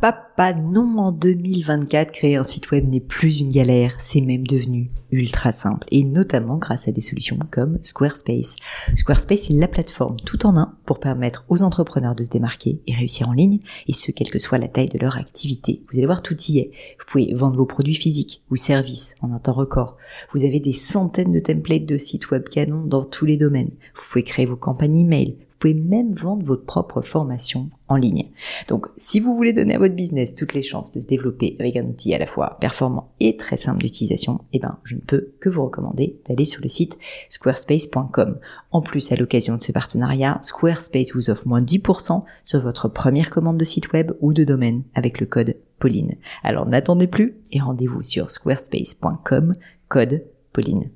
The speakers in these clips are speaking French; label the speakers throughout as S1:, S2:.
S1: papa, non, en 2024, créer un site web n'est plus une galère, c'est même devenu ultra simple, et notamment grâce à des solutions comme Squarespace. Squarespace est la plateforme tout en un pour permettre aux entrepreneurs de se démarquer et réussir en ligne, et ce, quelle que soit la taille de leur activité. Vous allez voir, tout y est. Vous pouvez vendre vos produits physiques ou services en un temps record. Vous avez des centaines de templates de sites web canons dans tous les domaines. Vous pouvez créer vos campagnes email. Vous pouvez même vendre votre propre formation en ligne. Donc, si vous voulez donner à votre business toutes les chances de se développer avec un outil à la fois performant et très simple d'utilisation, je ne peux que vous recommander d'aller sur le site squarespace.com. En plus, à l'occasion de ce partenariat, Squarespace vous offre moins 10% sur votre première commande de site web ou de domaine avec le code Pauline. Alors, n'attendez plus et rendez-vous sur squarespace.com, code Pauline.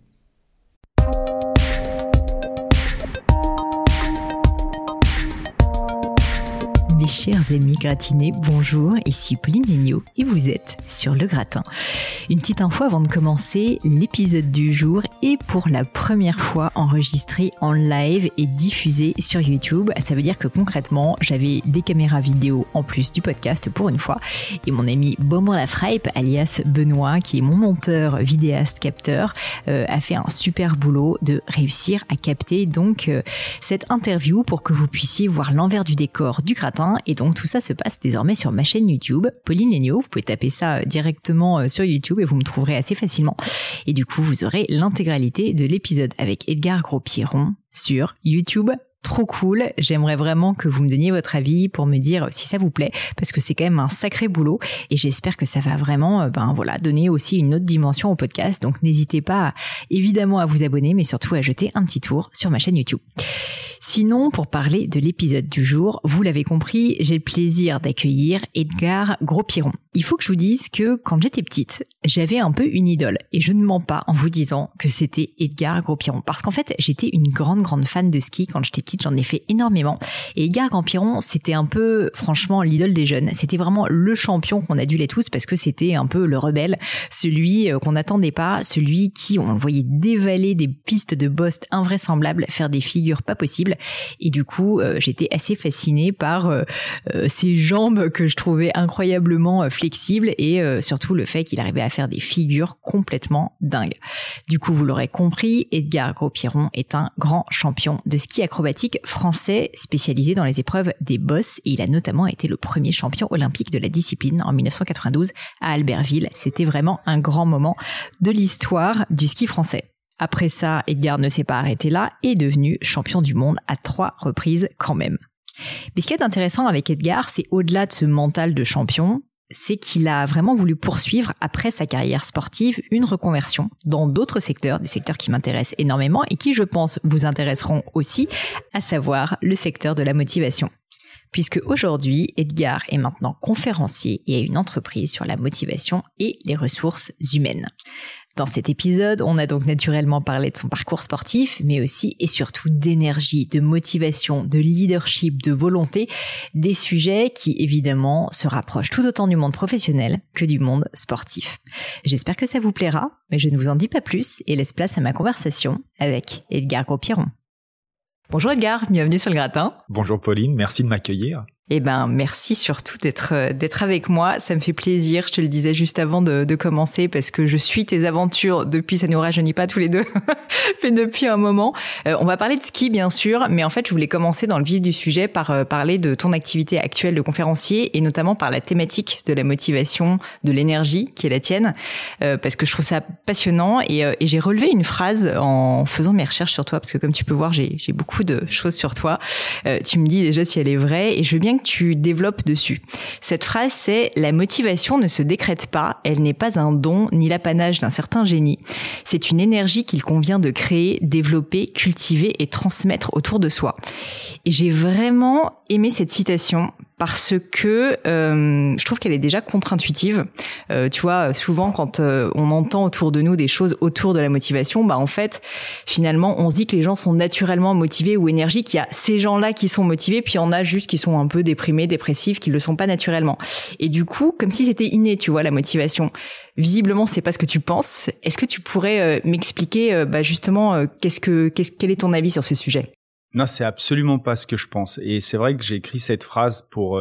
S1: Mes chers amis gratinés, bonjour, ici Pauline Léniaud et vous êtes sur Le Gratin. Une petite info avant de commencer, l'épisode du jour est pour la première fois enregistré en live et diffusé sur YouTube. Ça veut dire que concrètement, j'avais des caméras vidéo en plus du podcast pour une fois et mon ami Beaumont Lafrape, alias Benoît, qui est mon monteur, vidéaste, capteur, a fait un super boulot de réussir à capter donc cette interview pour que vous puissiez voir l'envers du décor du gratin. Et donc tout ça se passe désormais sur ma chaîne YouTube, Pauline Léniaud. Vous pouvez taper ça directement sur YouTube et vous me trouverez assez facilement. Et du coup, vous aurez l'intégralité de l'épisode avec Edgar Gros-Pierron sur YouTube. Trop cool, j'aimerais vraiment que vous me donniez votre avis pour me dire si ça vous plaît, parce que c'est quand même un sacré boulot et j'espère que ça va vraiment donner aussi une autre dimension au podcast. Donc n'hésitez pas évidemment à vous abonner, mais surtout à jeter un petit tour sur ma chaîne YouTube. Sinon, pour parler de l'épisode du jour, vous l'avez compris, j'ai le plaisir d'accueillir Edgar Gros-Pierron. Il faut que je vous dise que quand j'étais petite, j'avais un peu une idole et je ne mens pas en vous disant que c'était Edgar Gros-Pierron parce qu'en fait, j'étais une grande fan de ski quand j'étais petite, j'en ai fait énormément et Edgar Gros-Pierron, c'était un peu franchement l'idole des jeunes. C'était vraiment le champion qu'on adulait tous parce que c'était un peu le rebelle, celui qu'on n'attendait pas, celui qui on le voyait dévaler des pistes de boss invraisemblables, faire des figures pas possibles. Et du coup, j'étais assez fascinée par ses jambes que je trouvais incroyablement flexibles et surtout le fait qu'il arrivait à faire des figures complètement dingues. Du coup, vous l'aurez compris, Edgar Gros-Pierron est un grand champion de ski acrobatique français spécialisé dans les épreuves des bosses et il a notamment été le premier champion olympique de la discipline en 1992 à Albertville. C'était vraiment un grand moment de l'histoire du ski français. Après ça, Edgar ne s'est pas arrêté là et est devenu champion du monde à 3 reprises quand même. Mais ce qui est intéressant avec Edgar, c'est au-delà de ce mental de champion, c'est qu'il a vraiment voulu poursuivre après sa carrière sportive une reconversion dans d'autres secteurs, des secteurs qui m'intéressent énormément et qui, je pense, vous intéresseront aussi, à savoir le secteur de la motivation. Puisque aujourd'hui, Edgar est maintenant conférencier et a une entreprise sur la motivation et les ressources humaines. Dans cet épisode, on a donc naturellement parlé de son parcours sportif, mais aussi et surtout d'énergie, de motivation, de leadership, de volonté, des sujets qui évidemment se rapprochent tout autant du monde professionnel que du monde sportif. J'espère que ça vous plaira, mais je ne vous en dis pas plus et laisse place à ma conversation avec Edgar Gros-Pierron. Bonjour Edgar, bienvenue sur Le Gratin.
S2: Bonjour Pauline, merci de m'accueillir.
S1: Merci surtout d'être avec moi. Ça me fait plaisir. Je te le disais juste avant de commencer parce que je suis tes aventures depuis, ça nous rajeunit pas tous les deux, mais depuis un moment. On va parler de ski, bien sûr, mais en fait, je voulais commencer dans le vif du sujet par parler de ton activité actuelle de conférencier et notamment par la thématique de la motivation, de l'énergie qui est la tienne, parce que je trouve ça passionnant et j'ai relevé une phrase en faisant mes recherches sur toi parce que comme tu peux voir, j'ai beaucoup de choses sur toi. Tu me dis déjà si elle est vraie et je veux bien que tu développes dessus. Cette phrase, c'est « La motivation ne se décrète pas, elle n'est pas un don ni l'apanage d'un certain génie. C'est une énergie qu'il convient de créer, développer, cultiver et transmettre autour de soi. » Et j'ai vraiment aimé cette citation parce que je trouve qu'elle est déjà contre-intuitive. Tu vois, souvent quand on entend autour de nous des choses autour de la motivation, en fait, finalement, on se dit que les gens sont naturellement motivés ou énergiques. Il y a ces gens-là qui sont motivés, puis il y en a juste qui sont un peu déprimés, dépressifs, qui le sont pas naturellement. Et du coup, comme si c'était inné, tu vois, la motivation. Visiblement, c'est pas ce que tu penses. Est-ce que tu pourrais m'expliquer justement quel est ton avis sur ce sujet ?
S2: Non, c'est absolument pas ce que je pense. Et c'est vrai que j'ai écrit cette phrase pour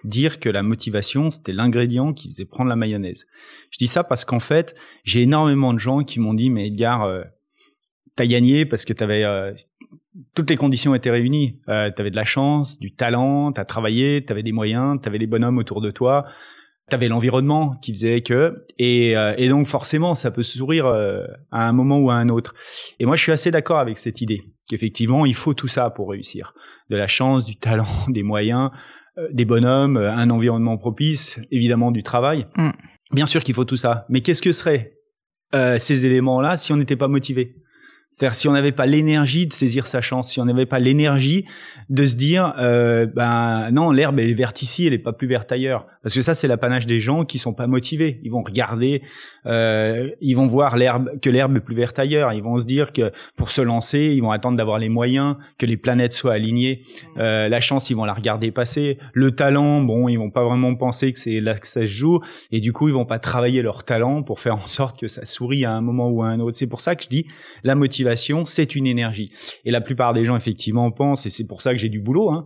S3: dire que la motivation, c'était l'ingrédient qui faisait prendre la mayonnaise. Je dis ça parce qu'en fait, j'ai énormément de gens qui m'ont dit, mais Edgar, t'as gagné parce que toutes les conditions étaient réunies. T'avais de la chance, du talent, t'as travaillé, t'avais des moyens, t'avais les bonhommes autour de toi, t'avais l'environnement qui faisait que, et donc forcément, ça peut sourire à un moment ou à un autre. Et moi, je suis assez d'accord avec cette idée qu'effectivement, il faut tout ça pour réussir. De la chance, du talent, des moyens, des bonhommes, un environnement propice, évidemment du travail. Bien sûr qu'il faut tout ça. Mais qu'est-ce que seraient ces éléments-là si on n'était pas motivé ? C'est-à-dire si on n'avait pas l'énergie de saisir sa chance, si on n'avait pas l'énergie de se dire non, l'herbe elle est verte ici, elle est pas plus verte ailleurs. Parce que ça c'est l'apanage des gens qui sont pas motivés. Ils vont regarder, ils vont voir que l'herbe est plus verte ailleurs. Ils vont se dire que pour se lancer, ils vont attendre d'avoir les moyens, que les planètes soient alignées. La chance, ils vont la regarder passer. Le talent, bon, ils vont pas vraiment penser que c'est là que ça se joue. Et du coup, ils vont pas travailler leur talent pour faire en sorte que ça sourie à un moment ou à un autre. C'est pour ça que je dis la motivation, c'est une énergie. Et la plupart des gens, effectivement, pensent, et c'est pour ça que j'ai du boulot, hein.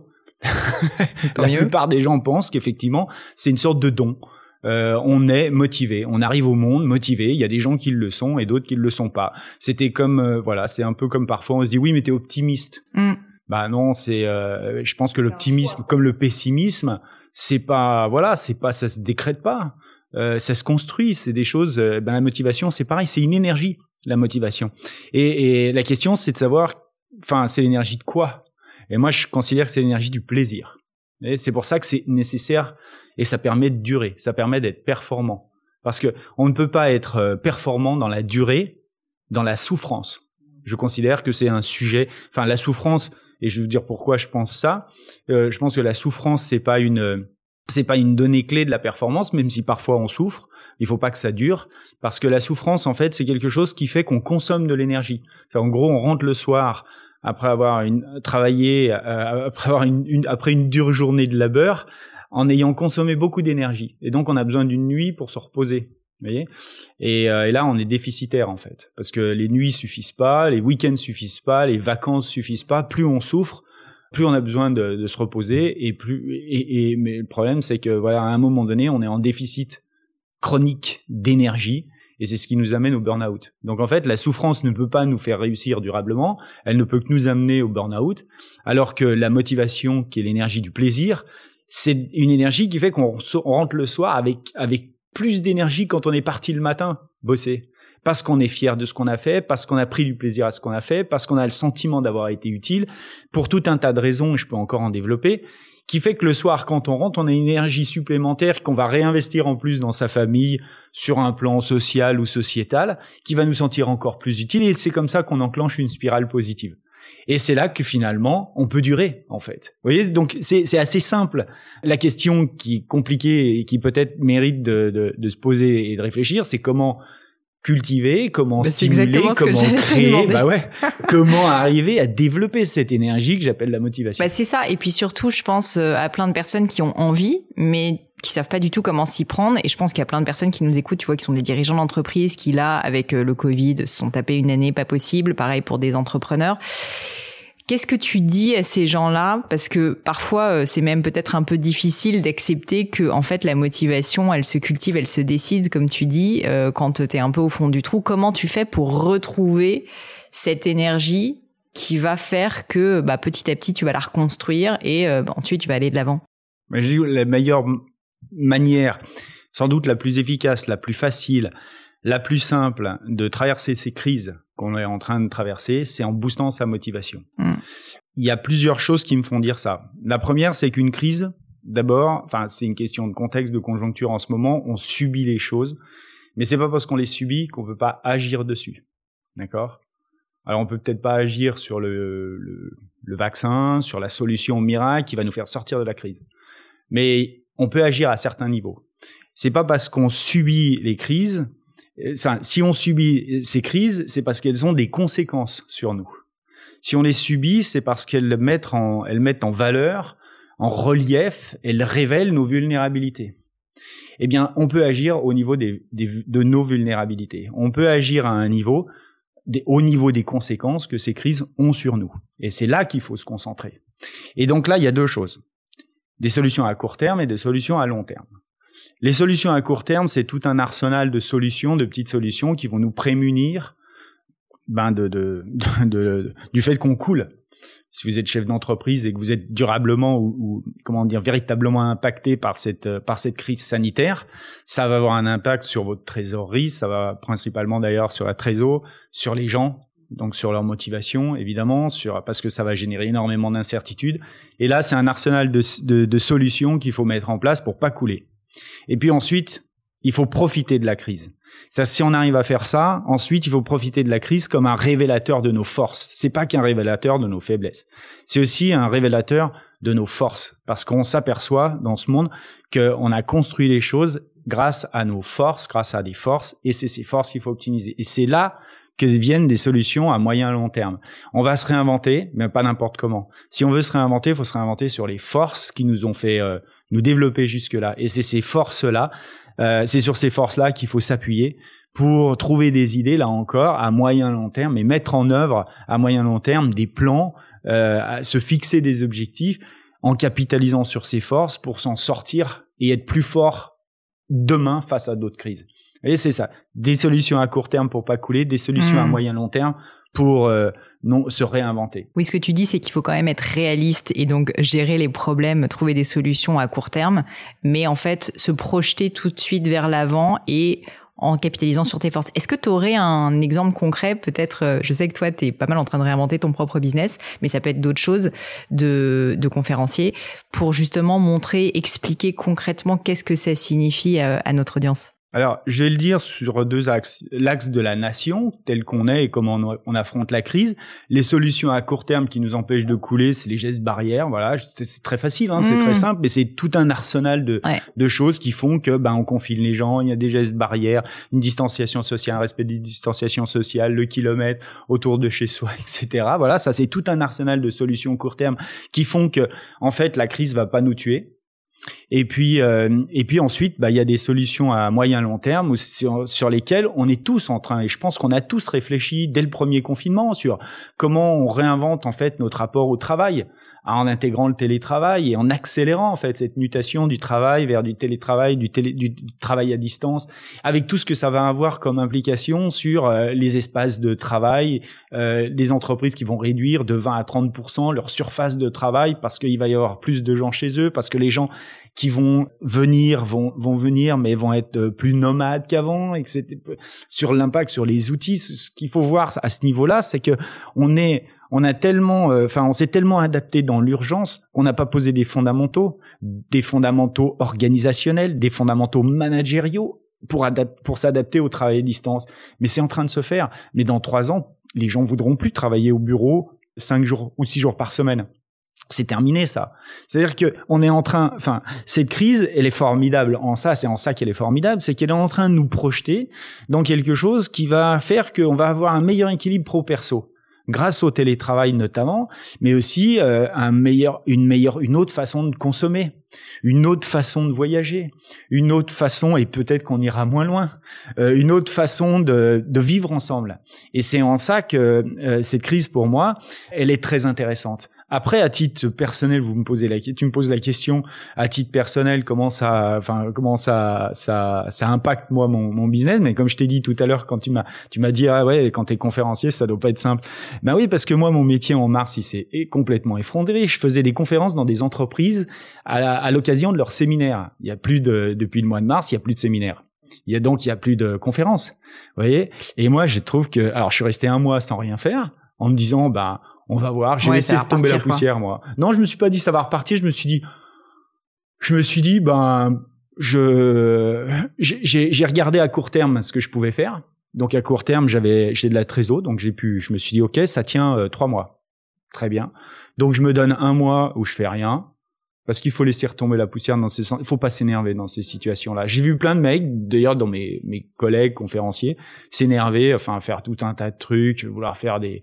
S3: Plupart des gens pensent qu'effectivement, c'est une sorte de don. On est motivé, on arrive au monde motivé. Il y a des gens qui le sont et d'autres qui le sont pas. C'était comme, c'est un peu comme parfois on se dit oui, mais t'es optimiste. Bah non, je pense que l'optimisme, comme le pessimisme, ça se décrète pas. Ça se construit. C'est des choses. La motivation, c'est pareil, c'est une énergie. La motivation. Et la question, c'est de savoir, c'est l'énergie de quoi? Et moi, je considère que c'est l'énergie du plaisir. Et c'est pour ça que c'est nécessaire et ça permet de durer, ça permet d'être performant. Parce que on ne peut pas être performant dans la durée, dans la souffrance. Je considère que c'est un sujet, la souffrance, et je vais vous dire pourquoi je pense ça. Je pense que la souffrance, c'est pas une donnée clé de la performance, même si parfois on souffre. Il faut pas que ça dure, parce que la souffrance, en fait, c'est quelque chose qui fait qu'on consomme de l'énergie. En gros, on rentre le soir après avoir travaillé, après une dure journée de labeur, en ayant consommé beaucoup d'énergie. Et donc, on a besoin d'une nuit pour se reposer. Vous voyez ? Et là, on est déficitaire, en fait, parce que les nuits suffisent pas, les week-ends suffisent pas, les vacances suffisent pas. Plus on souffre, plus on a besoin de se reposer, mais le problème, c'est que à un moment donné, on est en déficit chronique d'énergie, et c'est ce qui nous amène au burn-out. Donc en fait, la souffrance ne peut pas nous faire réussir durablement, elle ne peut que nous amener au burn-out, alors que la motivation, qui est l'énergie du plaisir, c'est une énergie qui fait qu'on rentre le soir avec plus d'énergie quand on est parti le matin bosser. Parce qu'on est fier de ce qu'on a fait, parce qu'on a pris du plaisir à ce qu'on a fait, parce qu'on a le sentiment d'avoir été utile, pour tout un tas de raisons, et je peux encore en développer, qui fait que le soir, quand on rentre, on a une énergie supplémentaire qu'on va réinvestir en plus dans sa famille, sur un plan social ou sociétal, qui va nous sentir encore plus utile, et c'est comme ça qu'on enclenche une spirale positive. Et c'est là que finalement, on peut durer, en fait. Vous voyez, donc c'est assez simple. La question qui est compliquée et qui peut-être mérite de se poser et de réfléchir, c'est comment cultiver, comment stimuler, comment créer, comment arriver à développer cette énergie que j'appelle la motivation.
S1: C'est ça. Et puis surtout, je pense à plein de personnes qui ont envie, mais qui savent pas du tout comment s'y prendre. Et je pense qu'il y a plein de personnes qui nous écoutent, tu vois, qui sont des dirigeants d'entreprise, qui là, avec le Covid, se sont tapés une année pas possible. Pareil pour des entrepreneurs. Qu'est-ce que tu dis à ces gens-là ? Parce que parfois, c'est même peut-être un peu difficile d'accepter que, en fait, la motivation, elle se cultive, elle se décide, comme tu dis, quand t'es un peu au fond du trou. Comment tu fais pour retrouver cette énergie qui va faire que, petit à petit, tu vas la reconstruire et ensuite, tu vas aller de l'avant ?
S3: Mais je dis la meilleure manière, sans doute la plus efficace, la plus facile, la plus simple de traverser ces crises qu'on est en train de traverser, c'est en boostant sa motivation. Il y a plusieurs choses qui me font dire ça. La première, c'est qu'une crise, d'abord, c'est une question de contexte, de conjoncture en ce moment, on subit les choses, mais c'est pas parce qu'on les subit qu'on peut pas agir dessus. D'accord ? Alors on peut peut-être pas agir sur le vaccin, sur la solution miracle qui va nous faire sortir de la crise. Mais on peut agir à certains niveaux. C'est pas parce qu'on subit les crises. Si on subit ces crises, c'est parce qu'elles ont des conséquences sur nous. Si on les subit, c'est parce qu'elles mettent en valeur, en relief, elles révèlent nos vulnérabilités. Eh bien, on peut agir au niveau de nos vulnérabilités. On peut agir à un niveau, au niveau des conséquences que ces crises ont sur nous. Et c'est là qu'il faut se concentrer. Et donc là, il y a deux choses. des solutions à court terme et des solutions à long terme. Les solutions à court terme, c'est tout un arsenal de solutions, de petites solutions qui vont nous prémunir du fait qu'on coule. Si vous êtes chef d'entreprise et que vous êtes durablement ou véritablement impacté par cette crise sanitaire, ça va avoir un impact sur votre trésorerie, ça va principalement d'ailleurs sur la trésor, sur les gens, donc sur leur motivation évidemment, parce que ça va générer énormément d'incertitudes. Et là, c'est un arsenal de solutions qu'il faut mettre en place pour pas couler. Et puis ensuite, il faut profiter de la crise. Ça, si on arrive à faire ça, ensuite, il faut profiter de la crise comme un révélateur de nos forces. C'est pas qu'un révélateur de nos faiblesses. C'est aussi un révélateur de nos forces. Parce qu'on s'aperçoit dans ce monde qu'on a construit les choses grâce à nos forces, grâce à des forces, et c'est ces forces qu'il faut optimiser. Et c'est là que viennent des solutions à moyen et long terme. On va se réinventer, mais pas n'importe comment. Si on veut se réinventer, il faut se réinventer sur les forces qui nous ont fait nous développer jusque-là. Et c'est ces forces-là, c'est sur ces forces-là qu'il faut s'appuyer pour trouver des idées, là encore, à moyen et long terme, et mettre en œuvre à moyen et long terme des plans, se fixer des objectifs en capitalisant sur ces forces pour s'en sortir et être plus fort demain face à d'autres crises. Et c'est ça, des solutions à court terme pour pas couler, des solutions à moyen long terme pour se réinventer.
S1: Oui, ce que tu dis, c'est qu'il faut quand même être réaliste et donc gérer les problèmes, trouver des solutions à court terme, mais en fait se projeter tout de suite vers l'avant et en capitalisant sur tes forces. Est-ce que tu aurais un exemple concret, peut-être, je sais que toi, tu es pas mal en train de réinventer ton propre business, mais ça peut être d'autres choses de conférencier, pour justement montrer, expliquer concrètement qu'est-ce que ça signifie à notre audience?
S3: Alors, je vais le dire sur deux axes. L'axe de la nation, tel qu'on est et comment on affronte la crise. Les solutions à court terme qui nous empêchent de couler, c'est les gestes barrières. Voilà, c'est très facile, hein, c'est très simple, mais c'est tout un arsenal de choses qui font que on confine les gens. Il y a des gestes barrières, une distanciation sociale, un respect des distanciations sociales, le kilomètre autour de chez soi, etc. Voilà, ça c'est tout un arsenal de solutions court terme qui font que, en fait, la crise va pas nous tuer. Et puis ensuite, il y a des solutions à moyen long terme sur lesquelles on est tous en train, et je pense qu'on a tous réfléchi dès le premier confinement sur comment on réinvente en fait notre rapport au travail, en intégrant le télétravail et en accélérant en fait cette mutation du travail vers du télétravail, du travail à distance, avec tout ce que ça va avoir comme implication sur les espaces de travail, des entreprises qui vont réduire de 20 à 30% leur surface de travail parce qu'il va y avoir plus de gens chez eux, parce que les gens qui vont venir vont venir, mais vont être plus nomades qu'avant, et que sur l'impact sur les outils. Ce qu'il faut voir à ce niveau-là, c'est que on s'est tellement adapté dans l'urgence qu'on n'a pas posé des fondamentaux organisationnels, des fondamentaux managériaux pour s'adapter au travail à distance. Mais c'est en train de se faire. Mais dans 3 ans, les gens voudront plus travailler au bureau 5 jours ou 6 jours par semaine. C'est terminé, ça. C'est-à-dire que cette crise, elle est formidable c'est en ça qu'elle est formidable, c'est qu'elle est en train de nous projeter dans quelque chose qui va faire qu'on va avoir un meilleur équilibre pro-perso. Grâce au télétravail notamment, mais aussi une autre façon de consommer, une autre façon de voyager, une autre façon, et peut-être qu'on ira moins loin, une autre façon de vivre ensemble. Et c'est en ça que cette crise, pour moi, elle est très intéressante. Après, à titre personnel, tu me poses la question, à titre personnel, comment ça impacte moi mon business. Mais comme je t'ai dit tout à l'heure, quand tu m'as dit, ah ouais, quand t'es conférencier, ça doit pas être simple. Ben oui, parce que moi, mon métier en mars, il s'est complètement effondré. Je faisais des conférences dans des entreprises à l'occasion de leurs séminaires. Depuis le mois de mars, il y a plus de séminaires. Il y a plus de conférences. Vous voyez? Et moi, je trouve que, alors, je suis resté 1 mois sans rien faire, en me disant, on va voir. J'ai laissé tomber la poussière, moi. Non, je me suis pas dit ça va repartir. Je me suis dit, j'ai regardé à court terme ce que je pouvais faire. Donc à court terme, j'ai de la trésor, donc je me suis dit, ok, ça tient 3 mois. Très bien. Donc je me donne 1 mois où je fais rien. Parce qu'il faut laisser retomber la poussière il faut pas s'énerver dans ces situations-là. J'ai vu plein de mecs, d'ailleurs, dans mes collègues conférenciers, s'énerver, faire tout un tas de trucs, vouloir faire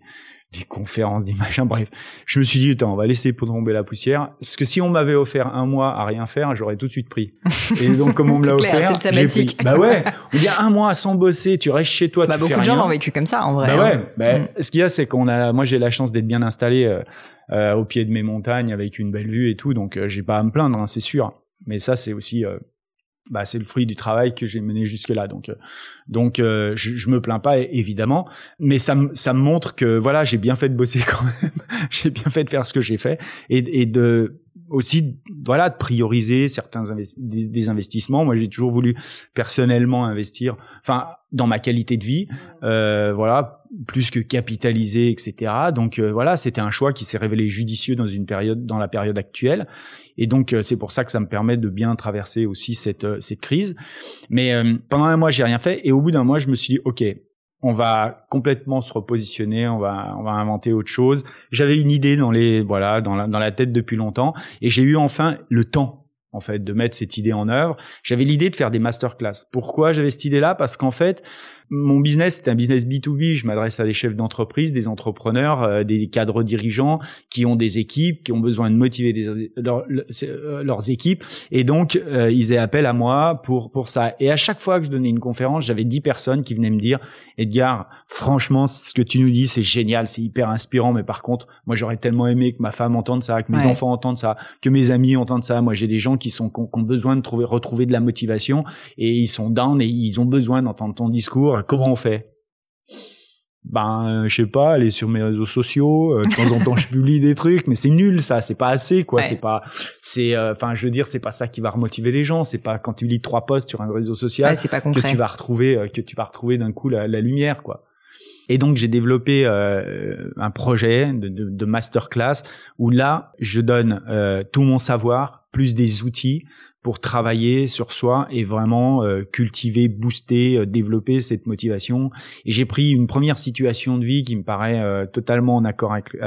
S3: conférences, des machins, bref. Je me suis dit, attends, on va laisser tomber la poussière. Parce que si on m'avait offert 1 mois à rien faire, j'aurais tout de suite pris. Et donc, comme on me l'a offert, j'ai pris. Bah ouais, on dit 1 mois sans bosser, tu restes chez toi, tu fais rien.
S1: Beaucoup de gens l'ont vécu comme ça, en vrai.
S3: Bah ouais, ce qu'il y a, c'est moi, j'ai la chance d'être bien installé au pied de mes montagnes avec une belle vue et tout, donc j'ai pas à me plaindre, hein, c'est sûr. Mais ça, c'est aussi... c'est le fruit du travail que j'ai mené jusque là, donc je me plains pas évidemment, mais ça me montre que voilà, j'ai bien fait de bosser quand même, j'ai bien fait de faire ce que j'ai fait et de aussi voilà de prioriser certains des investissements. Moi, j'ai toujours voulu personnellement investir, enfin dans ma qualité de vie, voilà, plus que capitaliser, etc. Donc voilà, c'était un choix qui s'est révélé judicieux dans la période actuelle. Et donc c'est pour ça que ça me permet de bien traverser aussi cette crise. Mais pendant 1 mois, j'ai rien fait et au bout d'1 mois, je me suis dit OK, on va complètement se repositionner, on va inventer autre chose. J'avais une idée dans la tête depuis longtemps et j'ai eu enfin le temps en fait de mettre cette idée en œuvre. J'avais l'idée de faire des masterclass. Pourquoi j'avais cette idée-là? Parce qu'en fait, mon business, c'est un business B2B. Je m'adresse à des chefs d'entreprise, des entrepreneurs, des cadres dirigeants qui ont des équipes, qui ont besoin de motiver leurs équipes. Et donc, ils aient appel à moi pour ça. Et à chaque fois que je donnais une conférence, j'avais 10 personnes qui venaient me dire « Edgar, franchement, ce que tu nous dis, c'est génial, c'est hyper inspirant. Mais par contre, moi, j'aurais tellement aimé que ma femme entende ça, que mes enfants entendent ça, que mes amis entendent ça. Moi, j'ai des gens qui ont besoin de retrouver de la motivation et ils sont down et ils ont besoin d'entendre ton discours. Comment on fait? Je sais pas, aller sur mes réseaux sociaux, de temps en temps je publie des trucs, mais c'est nul ça, c'est pas assez quoi, je veux dire, c'est pas ça qui va remotiver les gens, c'est pas quand tu lis 3 posts sur un réseau social que tu vas retrouver d'un coup la lumière quoi. Et donc j'ai développé un projet de masterclass où là je donne tout mon savoir plus des outils pour travailler sur soi et vraiment cultiver, booster, développer cette motivation. Et j'ai pris une première situation de vie qui me paraît totalement en accord avec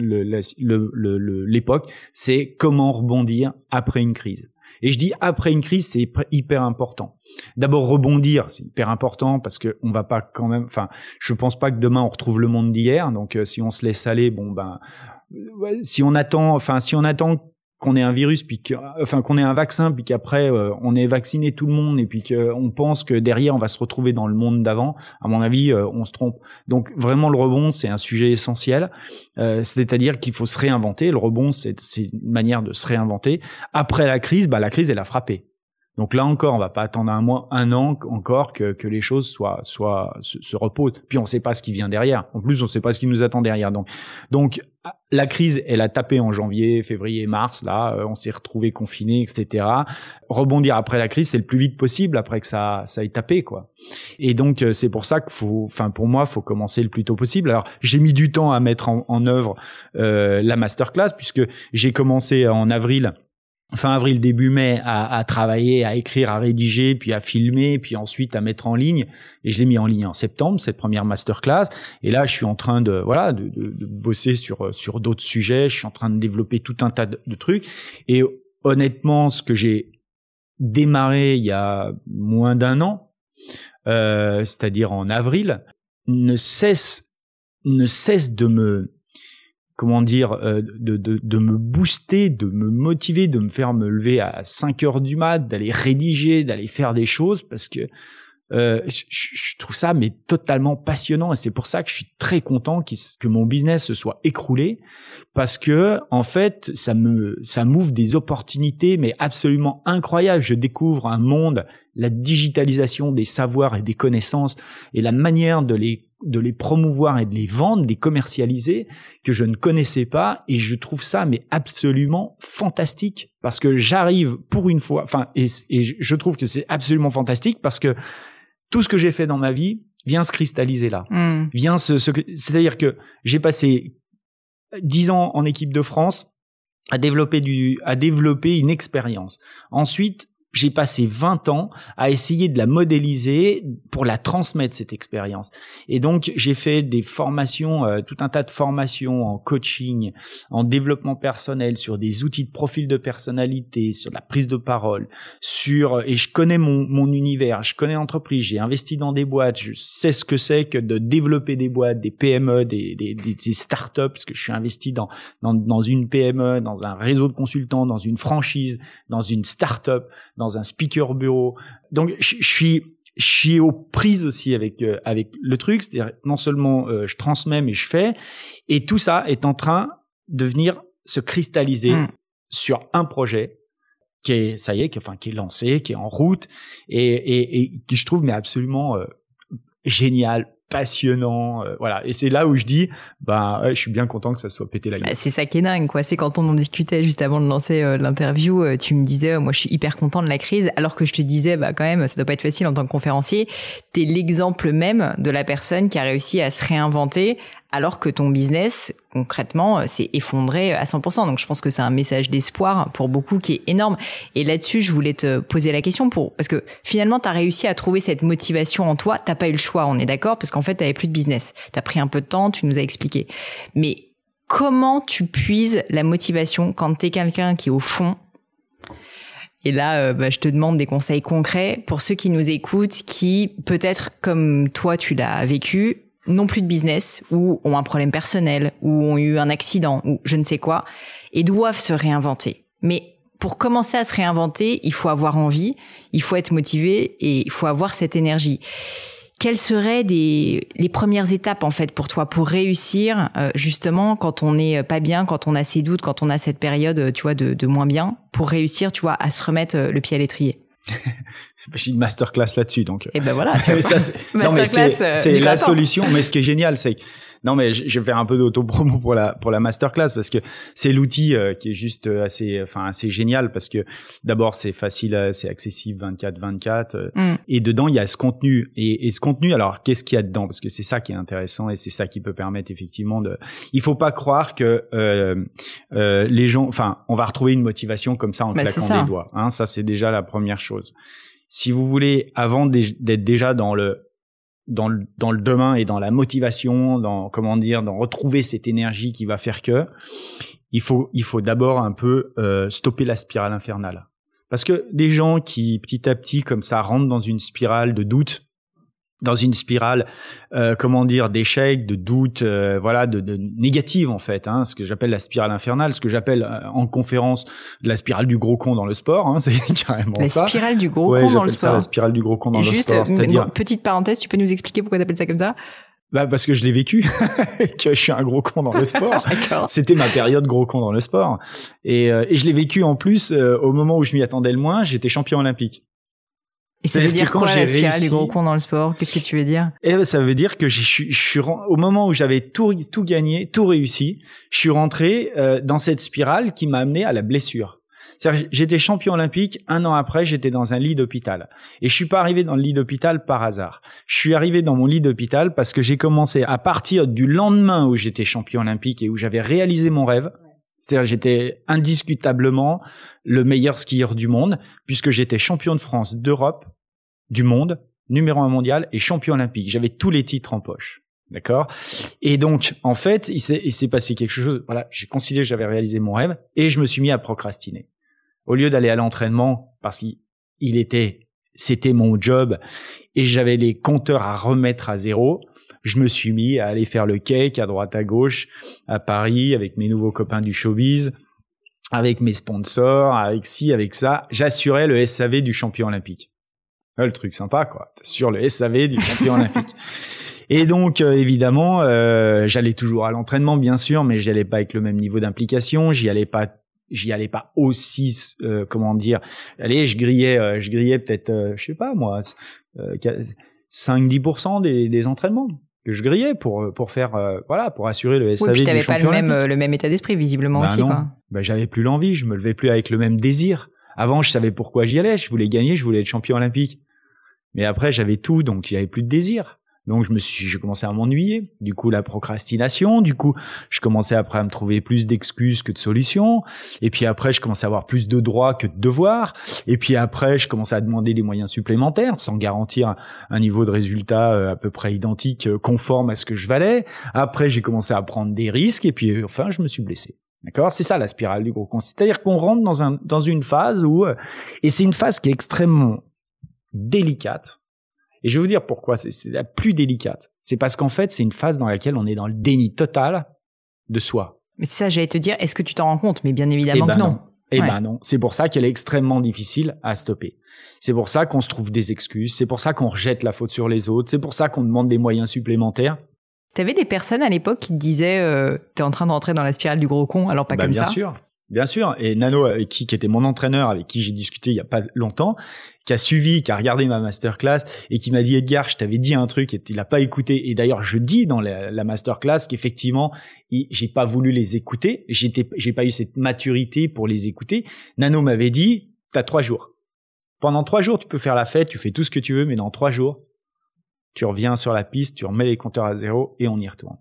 S3: l'époque, c'est comment rebondir après une crise. Et je dis après une crise, c'est hyper important. D'abord rebondir, c'est hyper important parce que on va pas quand même, je pense pas que demain on retrouve le monde d'hier. Donc si on se laisse aller, si on attend qu'on ait un virus qu'on ait un vaccin puis qu'après on ait vacciné tout le monde et puis qu'on pense que derrière on va se retrouver dans le monde d'avant, à mon avis on se trompe. Donc vraiment le rebond c'est un sujet essentiel, c'est-à-dire qu'il faut se réinventer. Le rebond c'est une manière de se réinventer. Après la crise, la crise elle a frappé. Donc là encore, on va pas attendre 1 mois, 1 an encore que les choses se reposent. Puis on sait pas ce qui vient derrière. En plus, on sait pas ce qui nous attend derrière. Donc la crise, elle a tapé en janvier, février, mars. Là, on s'est retrouvés confinés, etc. Rebondir après la crise, c'est le plus vite possible après que ça ait tapé, quoi. Et donc c'est pour ça pour moi, faut commencer le plus tôt possible. Alors j'ai mis du temps à mettre en œuvre la masterclass puisque j'ai commencé en fin avril, début mai, à travailler, à écrire, à rédiger, puis à filmer, puis ensuite à mettre en ligne. Et je l'ai mis en ligne en septembre, cette première masterclass. Et là, je suis en train de bosser sur d'autres sujets. Je suis en train de développer tout un tas de trucs. Et honnêtement, ce que j'ai démarré il y a moins d'1 an, c'est-à-dire en avril, ne cesse de me de me booster, de me motiver, de me faire me lever à 5h du mat, d'aller rédiger, d'aller faire des choses parce que je trouve ça mais totalement passionnant et c'est pour ça que je suis très content que mon business se soit écroulé parce que en fait ça m'ouvre des opportunités mais absolument incroyables. Je découvre un monde, la digitalisation des savoirs et des connaissances et la manière de les promouvoir et de les vendre, de les commercialiser que je ne connaissais pas et je trouve ça mais absolument fantastique parce que j'arrive pour une fois, et je trouve que c'est absolument fantastique parce que tout ce que j'ai fait dans ma vie vient se cristalliser là. C'est-à-dire que j'ai passé 10 ans en équipe de France à développer une expérience. Ensuite, j'ai passé 20 ans à essayer de la modéliser pour la transmettre, cette expérience. Et donc, j'ai fait des formations, tout un tas de formations en coaching, en développement personnel, sur des outils de profil de personnalité, sur la prise de parole, et je connais mon univers, je connais l'entreprise, j'ai investi dans des boîtes, je sais ce que c'est que de développer des boîtes, des PME, des startups, parce que je suis investi dans une PME, dans un réseau de consultants, dans une franchise, dans une startup, dans un speaker bureau. Donc je suis aux prises aussi avec le truc, c'est-à-dire non seulement je transmets mais je fais, et tout ça est en train de venir se cristalliser sur un projet qui est lancé, qui est en route et qui je trouve mais absolument génial, passionnant, voilà. Et c'est là où je dis, je suis bien content que ça soit pété la gueule.
S1: C'est ça qui est dingue, quoi. C'est quand on en discutait juste avant de lancer l'interview, tu me disais, moi, je suis hyper content de la crise, alors que je te disais, quand même, ça doit pas être facile en tant que conférencier. T'es l'exemple même de la personne qui a réussi à se réinventer, alors que ton business, concrètement, s'est effondré à 100%. Donc, je pense que c'est un message d'espoir pour beaucoup qui est énorme. Et là-dessus, je voulais te poser la question parce que finalement, t'as réussi à trouver cette motivation en toi. T'as pas eu le choix, on est d'accord, parce qu'en fait, t'avais plus de business. T'as pris un peu de temps, tu nous as expliqué. Mais comment tu puises la motivation quand t'es quelqu'un qui est au fond? Et là, je te demande des conseils concrets pour ceux qui nous écoutent, qui peut-être comme toi, tu l'as vécu, n'ont plus de business ou ont un problème personnel ou ont eu un accident ou je ne sais quoi et doivent se réinventer. Mais pour commencer à se réinventer, il faut avoir envie, il faut être motivé et il faut avoir cette énergie. Quelles seraient les premières étapes en fait pour toi pour réussir justement quand on n'est pas bien, quand on a ses doutes, quand on a cette période tu vois de moins bien, pour réussir tu vois à se remettre le pied à l'étrier?
S3: J'ai une masterclass là-dessus, donc.
S1: Et voilà.
S3: Ça, c'est la solution. Mais ce qui est génial, c'est non, mais je vais faire un peu d'auto-promo pour la masterclass parce que c'est l'outil qui est juste assez génial parce que d'abord c'est facile, c'est accessible 24/24 et dedans il y a ce contenu et ce contenu. Alors qu'est-ce qu'il y a dedans? Parce que c'est ça qui est intéressant et c'est ça qui peut permettre effectivement de. Il faut pas croire que les gens, on va retrouver une motivation comme ça en claquant des doigts. Hein, ça c'est déjà la première chose. Si vous voulez, avant d'être déjà dans le demain et dans la motivation, dans retrouver cette énergie qui va faire que, il faut d'abord un peu stopper la spirale infernale. Parce que des gens qui petit à petit comme ça rentrent dans une spirale de doute, dans une spirale d'échec, de doute, de négative en fait, hein, ce que j'appelle la spirale infernale, ce que j'appelle en conférence la spirale du gros con dans le sport, hein, c'est carrément ça.
S1: La spirale du gros con dans le sport.
S3: Ça, la spirale du gros con dans le sport, c'est-à-dire
S1: petite parenthèse, tu peux nous expliquer pourquoi t'appelles ça comme ça?
S3: Parce que je l'ai vécu, que je suis un gros con dans le sport. C'était ma période gros con dans le sport, et je l'ai vécu en plus au moment où je m'y attendais le moins. J'étais champion olympique.
S1: Et ça veut dire quoi la spirale du gros con dans le sport? Qu'est-ce que tu veux dire?
S3: Ça veut dire que je suis au moment où j'avais tout gagné, tout réussi, je suis rentré dans cette spirale qui m'a amené à la blessure. C'est-à-dire, j'étais champion olympique, 1 an après, j'étais dans un lit d'hôpital. Et je suis pas arrivé dans le lit d'hôpital par hasard. Je suis arrivé dans mon lit d'hôpital parce que j'ai commencé à partir du lendemain où j'étais champion olympique et où j'avais réalisé mon rêve. C'est-à-dire, j'étais indiscutablement le meilleur skieur du monde puisque j'étais champion de France, d'Europe, du monde, numéro 1 mondial et champion olympique. J'avais tous les titres en poche. D'accord? Et donc, en fait, il s'est passé quelque chose. Voilà, j'ai considéré que j'avais réalisé mon rêve et je me suis mis à procrastiner. Au lieu d'aller à l'entraînement, parce c'était mon job et j'avais les compteurs à remettre à zéro, je me suis mis à aller faire le cake à droite à gauche, à Paris, avec mes nouveaux copains du showbiz, avec mes sponsors, avec ci, avec ça. J'assurais le SAV du champion olympique. Le truc sympa, quoi. T'assures le SAV du champion olympique. Et donc, évidemment, j'allais toujours à l'entraînement, bien sûr, mais j'y allais pas avec le même niveau d'implication. J'y allais pas aussi, allez, je grillais peut-être, je sais pas moi, 5-10% des entraînements que je grillais pour faire, pour assurer le SAV du champion olympique.
S1: Oui, puis t'avais pas le même état d'esprit visiblement aussi,
S3: non.
S1: quoi.
S3: J'avais plus l'envie, je me levais plus avec le même désir. Avant, je savais pourquoi j'y allais, je voulais gagner, je voulais être champion olympique. Mais après, j'avais tout, donc j'avais plus de désir. Donc j'ai commencé à m'ennuyer. Du coup, la procrastination. Du coup, je commençais après à me trouver plus d'excuses que de solutions. Et puis après, je commençais à avoir plus de droits que de devoirs. Et puis après, je commençais à demander des moyens supplémentaires sans garantir un niveau de résultat à peu près identique, conforme à ce que je valais. Après, j'ai commencé à prendre des risques. Et puis enfin, je me suis blessé. D'accord? C'est ça la spirale du gros con. C'est-à-dire qu'on rentre dans une phase où, et c'est une phase qui est extrêmement délicate. Et je vais vous dire pourquoi c'est la plus délicate. C'est parce qu'en fait, c'est une phase dans laquelle on est dans le déni total de soi.
S1: Mais c'est ça, j'allais te dire, est-ce que tu t'en rends compte? Mais bien évidemment que non.
S3: Non. C'est pour ça qu'elle est extrêmement difficile à stopper. C'est pour ça qu'on se trouve des excuses. C'est pour ça qu'on rejette la faute sur les autres. C'est pour ça qu'on demande des moyens supplémentaires.
S1: T'avais des personnes à l'époque qui te disaient t'es en train de rentrer dans la spirale du gros con, alors pas comme ça.
S3: Bien sûr. Et Nano, qui était mon entraîneur, avec qui j'ai discuté il y a pas longtemps, qui a suivi, qui a regardé ma masterclass et qui m'a dit Edgar, je t'avais dit un truc et il a pas écouté. Et d'ailleurs, je dis dans la masterclass qu'effectivement, j'ai pas voulu les écouter. J'ai pas eu cette maturité pour les écouter. Nano m'avait dit, t'as 3 jours. Pendant 3 jours, tu peux faire la fête, tu fais tout ce que tu veux, mais dans 3 jours, tu reviens sur la piste, tu remets les compteurs à zéro et on y retourne.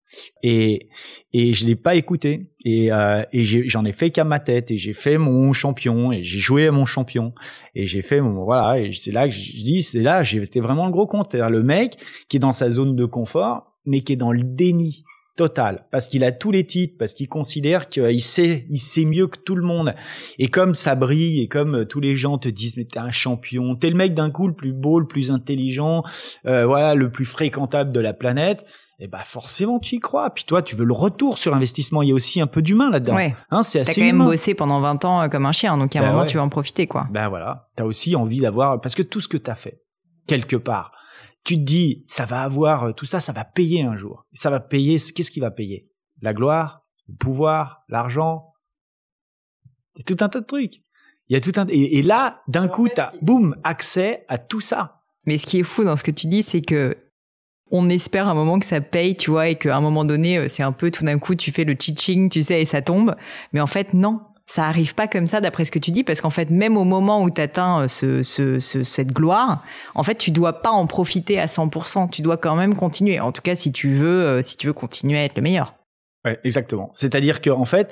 S3: Et je l'ai pas écouté et j'en ai fait qu'à ma tête et j'ai fait mon champion et j'ai joué à mon champion et j'ai fait voilà, et c'est là que je dis, c'est là j'étais vraiment le gros con, c'est-à-dire le mec qui est dans sa zone de confort mais qui est dans le déni total parce qu'il a tous les titres, parce qu'il considère qu'il sait mieux que tout le monde, et comme ça brille et comme tous les gens te disent mais t'es un champion, t'es le mec d'un coup le plus beau, le plus intelligent, voilà, le plus fréquentable de la planète. Et bah forcément tu y crois. Puis toi tu veux le retour sur investissement. Il y a aussi un peu d'humain là-dedans.
S1: Ouais.
S3: C'est assez.
S1: T'as quand
S3: humain.
S1: même bossé pendant 20 ans comme un chien, donc à un moment tu vas en profiter quoi.
S3: Ben voilà. T'as aussi envie d'avoir, parce que tout ce que t'as fait quelque part, tu te dis ça va avoir tout ça, ça va payer un jour. Ça va payer. Qu'est-ce qui va payer? La gloire, le pouvoir, l'argent. Il y a tout un tas de trucs. Il y a tout un et là d'un coup t'as boum accès à tout ça.
S1: Mais ce qui est fou dans ce que tu dis, c'est que on espère un moment que ça paye, tu vois, et qu'à un moment donné, c'est un peu tout d'un coup, tu fais le teaching, tu sais, et ça tombe. Mais en fait, non, ça arrive pas comme ça d'après ce que tu dis, parce qu'en fait, même au moment où t'atteins cette gloire, en fait, tu dois pas en profiter à 100%. Tu dois quand même continuer. En tout cas, si tu veux continuer à être le meilleur.
S3: Ouais, exactement. C'est-à-dire que, en fait,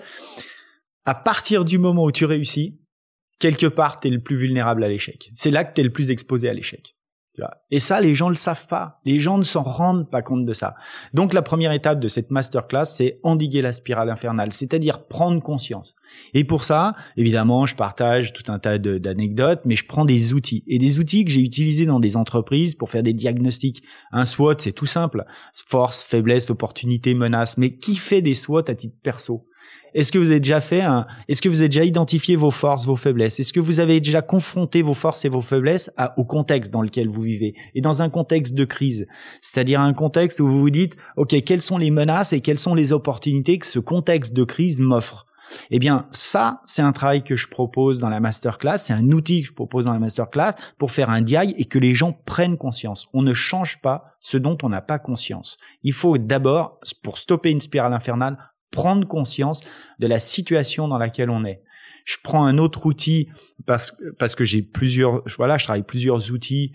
S3: à partir du moment où tu réussis, quelque part, t'es le plus vulnérable à l'échec. C'est là que t'es le plus exposé à l'échec. Et ça, les gens le savent pas. Les gens ne s'en rendent pas compte de ça. Donc, la première étape de cette masterclass, c'est endiguer la spirale infernale, c'est-à-dire prendre conscience. Et pour ça, évidemment, je partage tout un tas d'anecdotes, mais je prends des outils. Et des outils que j'ai utilisés dans des entreprises pour faire des diagnostics. Un SWOT, c'est tout simple. Force, faiblesse, opportunité, menace. Mais qui fait des SWOT à titre perso? Est-ce que vous avez déjà identifié vos forces, vos faiblesses? Est-ce que vous avez déjà confronté vos forces et vos faiblesses au contexte dans lequel vous vivez? Et dans un contexte de crise. C'est-à-dire un contexte où vous vous dites, OK, quelles sont les menaces et quelles sont les opportunités que ce contexte de crise m'offre? Eh bien, ça, c'est un travail que je propose dans la masterclass. C'est un outil que je propose dans la masterclass pour faire un diag et que les gens prennent conscience. On ne change pas ce dont on n'a pas conscience. Il faut d'abord, pour stopper une spirale infernale, prendre conscience de la situation dans laquelle on est. Je prends un autre outil parce que j'ai je travaille plusieurs outils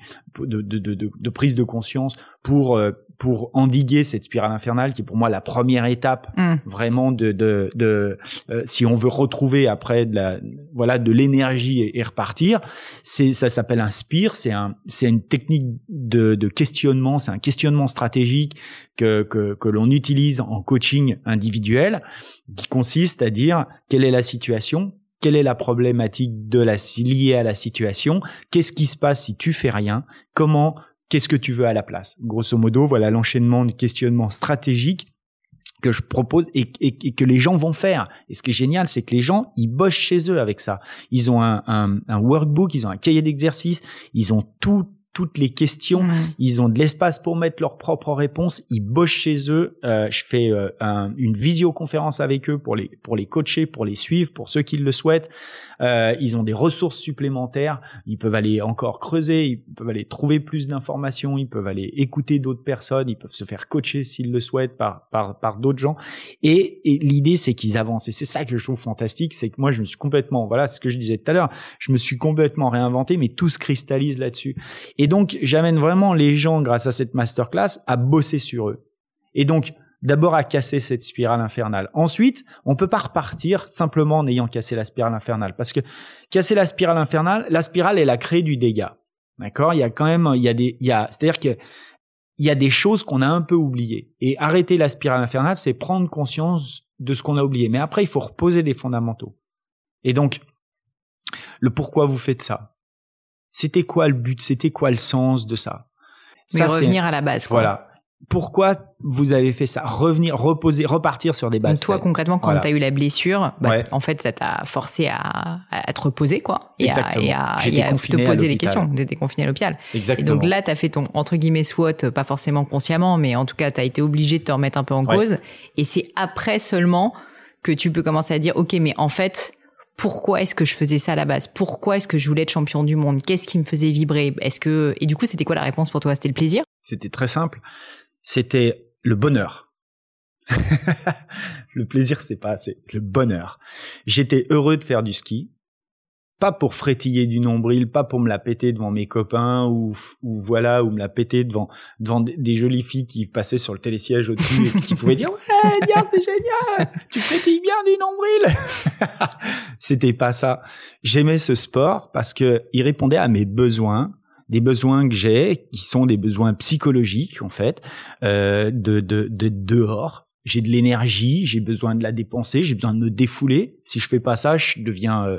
S3: de prise de conscience pour endiguer cette spirale infernale qui est pour moi la première étape vraiment si on veut retrouver après de l'énergie et repartir. Ça s'appelle un SPIR, c'est une technique de questionnement, c'est un questionnement stratégique que l'on utilise en coaching individuel qui consiste à dire quelle est la situation, quelle est la problématique liée à la situation, qu'est-ce qui se passe si tu fais rien, qu'est-ce que tu veux à la place. Grosso modo, voilà l'enchaînement de questionnement stratégique que je propose et que les gens vont faire. Et ce qui est génial, c'est que les gens, ils bossent chez eux avec ça. Ils ont un workbook, ils ont un cahier d'exercice, ils ont toutes les questions, ils ont de l'espace pour mettre leurs propres réponses, ils bossent chez eux. Je fais une visioconférence avec eux pour les coacher, pour les suivre, pour ceux qui le souhaitent. Ils ont des ressources supplémentaires, ils peuvent aller encore creuser, ils peuvent aller trouver plus d'informations, ils peuvent aller écouter d'autres personnes, ils peuvent se faire coacher s'ils le souhaitent par d'autres gens. Et l'idée, c'est qu'ils avancent. Et c'est ça que je trouve fantastique, c'est que moi, je me suis complètement, voilà, c'est ce que je disais tout à l'heure, je me suis complètement réinventé, mais tout se cristallise là-dessus. Et donc, j'amène vraiment les gens, grâce à cette masterclass, à bosser sur eux. Et donc, d'abord à casser cette spirale infernale. Ensuite, on peut pas repartir simplement en ayant cassé la spirale infernale. Parce que casser la spirale infernale, la spirale, elle a créé du dégât. D'accord? C'est-à-dire que il y a des choses qu'on a un peu oubliées. Et arrêter la spirale infernale, c'est prendre conscience de ce qu'on a oublié. Mais après, il faut reposer des fondamentaux. Et donc, le pourquoi vous faites ça. C'était quoi le but? C'était quoi le sens de ça?
S1: Mais revenir à la base, quoi.
S3: Voilà. Pourquoi vous avez fait ça? Revenir, reposer, repartir sur des bases.
S1: Donc toi, concrètement, quand tu as eu la blessure,
S3: ouais.
S1: En fait, ça t'a forcé à te reposer, quoi. Et
S3: exactement.
S1: à te poser les questions. T'étais confiné à l'hôpital.
S3: Exactement.
S1: Et donc là, tu as fait ton, entre guillemets, SWOT, pas forcément consciemment, mais en tout cas, tu as été obligé de te remettre un peu en cause. Et c'est après seulement que tu peux commencer à dire, OK, mais en fait, pourquoi est-ce que je faisais ça à la base? Pourquoi est-ce que je voulais être champion du monde? Qu'est-ce qui me faisait vibrer? Et du coup, c'était quoi la réponse pour toi? C'était le plaisir?
S3: C'était très simple. C'était le bonheur. Le plaisir, c'est pas assez. Le bonheur. J'étais heureux de faire du ski. Pas pour frétiller du nombril, pas pour me la péter devant mes copains ou me la péter devant des jolies filles qui passaient sur le télésiège au-dessus et qui pouvaient dire « Ouais, Edgar, c'est génial! Tu frétilles bien du nombril! » C'était pas ça. J'aimais ce sport parce que il répondait à mes besoins, des besoins que j'ai, qui sont des besoins psychologiques, en fait, de dehors. J'ai de l'énergie, j'ai besoin de la dépenser, j'ai besoin de me défouler. Si je fais pas ça, je deviens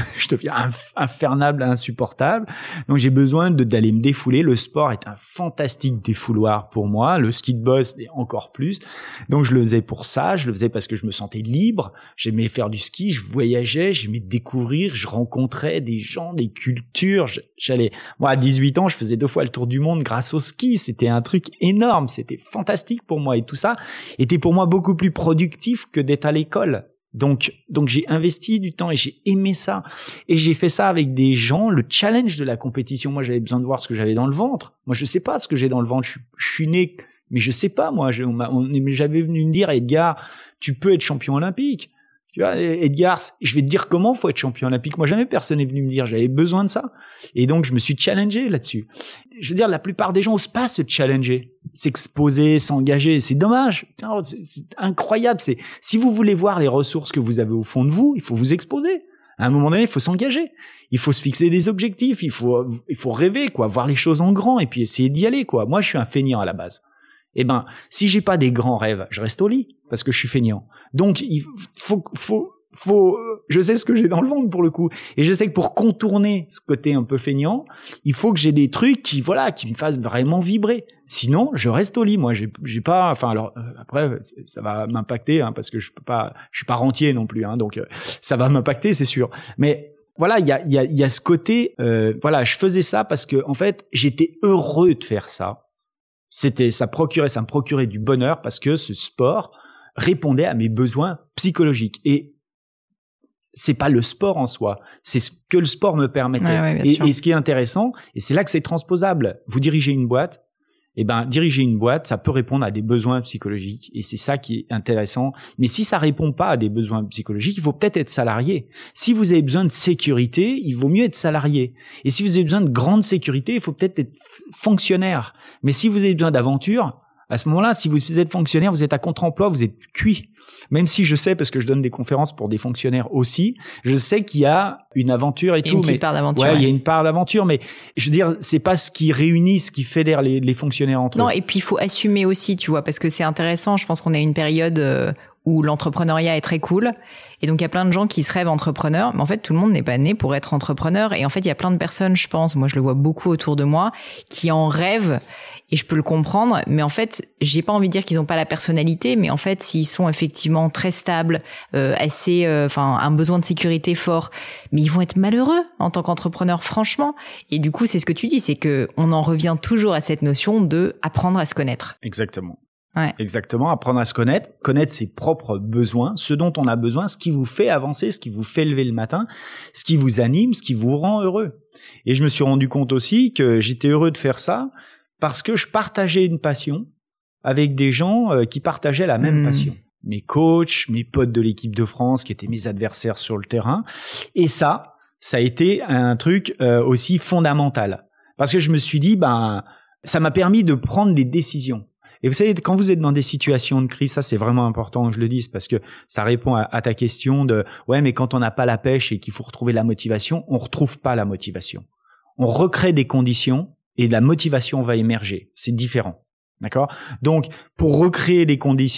S3: infernable, insupportable. Donc j'ai besoin d'aller me défouler. Le sport est un fantastique défouloir pour moi. Le ski de boss est encore plus. Donc je le faisais pour ça. Je le faisais parce que je me sentais libre. J'aimais faire du ski. Je voyageais. J'aimais découvrir. Je rencontrais des gens, des cultures. Moi à 18 ans, je faisais 2 fois le tour du monde grâce au ski. C'était un truc énorme. C'était fantastique pour moi et tout ça était pour moi beaucoup plus productif que d'être à l'école. Donc j'ai investi du temps et j'ai aimé ça. Et j'ai fait ça avec des gens, le challenge de la compétition. Moi, j'avais besoin de voir ce que j'avais dans le ventre. Moi, je sais pas ce que j'ai dans le ventre. Je suis né, mais je sais pas, moi. J'avais venu me dire, Edgar, tu peux être champion olympique. Tu vois, Edgar, je vais te dire comment faut être champion olympique. Moi, jamais personne n'est venu me dire, j'avais besoin de ça. Et donc, je me suis challengé là-dessus. Je veux dire, la plupart des gens osent pas se challenger, s'exposer, s'engager. C'est dommage. C'est incroyable. Si vous voulez voir les ressources que vous avez au fond de vous, il faut vous exposer. À un moment donné, il faut s'engager. Il faut se fixer des objectifs. Il faut rêver, quoi, voir les choses en grand et puis essayer d'y aller, quoi. Moi, je suis un feignant à la base. Eh ben, si j'ai pas des grands rêves, je reste au lit parce que je suis feignant. Donc, il faut, je sais ce que j'ai dans le ventre pour le coup. Et je sais que pour contourner ce côté un peu feignant, il faut que j'ai des trucs qui me fassent vraiment vibrer. Sinon, je reste au lit. Moi, j'ai pas, enfin, alors, après, ça va m'impacter, hein, parce que je suis pas rentier non plus, hein, donc, ça va m'impacter, c'est sûr. Mais, voilà, il y a ce côté, je faisais ça parce que, en fait, j'étais heureux de faire ça. Ça me procurait du bonheur parce que ce sport répondait à mes besoins psychologiques. Et c'est pas le sport en soi, c'est ce que le sport me permettait.
S1: Ouais,
S3: et ce qui est intéressant, et c'est là que c'est transposable. Vous dirigez une boîte, diriger une boîte, ça peut répondre à des besoins psychologiques. Et c'est ça qui est intéressant. Mais si ça répond pas à des besoins psychologiques, il faut peut-être être salarié. Si vous avez besoin de sécurité, il vaut mieux être salarié. Et si vous avez besoin de grande sécurité, il faut peut-être être fonctionnaire. Mais si vous avez besoin d'aventure, à ce moment-là, si vous êtes fonctionnaire, vous êtes à contre-emploi, vous êtes cuit. Même si je sais, parce que je donne des conférences pour des fonctionnaires aussi, je sais qu'il y a une aventure et tout.
S1: Une petite part d'aventure.
S3: Ouais, il y a une part d'aventure, mais je veux dire, c'est pas ce qui réunit, ce qui fédère les fonctionnaires entre eux.
S1: Non, et puis il faut assumer aussi, tu vois, parce que c'est intéressant. Je pense qu'on a une période où l'entrepreneuriat est très cool. Et donc, il y a plein de gens qui se rêvent entrepreneurs. Mais en fait, tout le monde n'est pas né pour être entrepreneur. Et en fait, il y a plein de personnes, je pense, moi, je le vois beaucoup autour de moi, qui en rêvent. Et je peux le comprendre. Mais en fait, j'ai pas envie de dire qu'ils ont pas la personnalité. Mais en fait, s'ils sont effectivement très stables, un besoin de sécurité fort, mais ils vont être malheureux en tant qu'entrepreneur, franchement. Et du coup, c'est ce que tu dis, c'est que on en revient toujours à cette notion de apprendre à se connaître.
S3: Exactement.
S1: Ouais.
S3: Exactement, apprendre à se connaître ses propres besoins, ce dont on a besoin, ce qui vous fait avancer, ce qui vous fait lever le matin, ce qui vous anime, ce qui vous rend heureux. Et je me suis rendu compte aussi que j'étais heureux de faire ça parce que je partageais une passion avec des gens qui partageaient la même passion. Mes coachs, mes potes de l'équipe de France qui étaient mes adversaires sur le terrain. Et ça a été un truc aussi fondamental. Parce que je me suis dit, ça m'a permis de prendre des décisions. Et vous savez, quand vous êtes dans des situations de crise, ça c'est vraiment important que je le dise parce que ça répond à ta question de « ouais, mais quand on n'a pas la pêche et qu'il faut retrouver la motivation, on retrouve pas la motivation. On recrée des conditions et la motivation va émerger. C'est différent. » D'accord ? Donc, pour recréer des conditions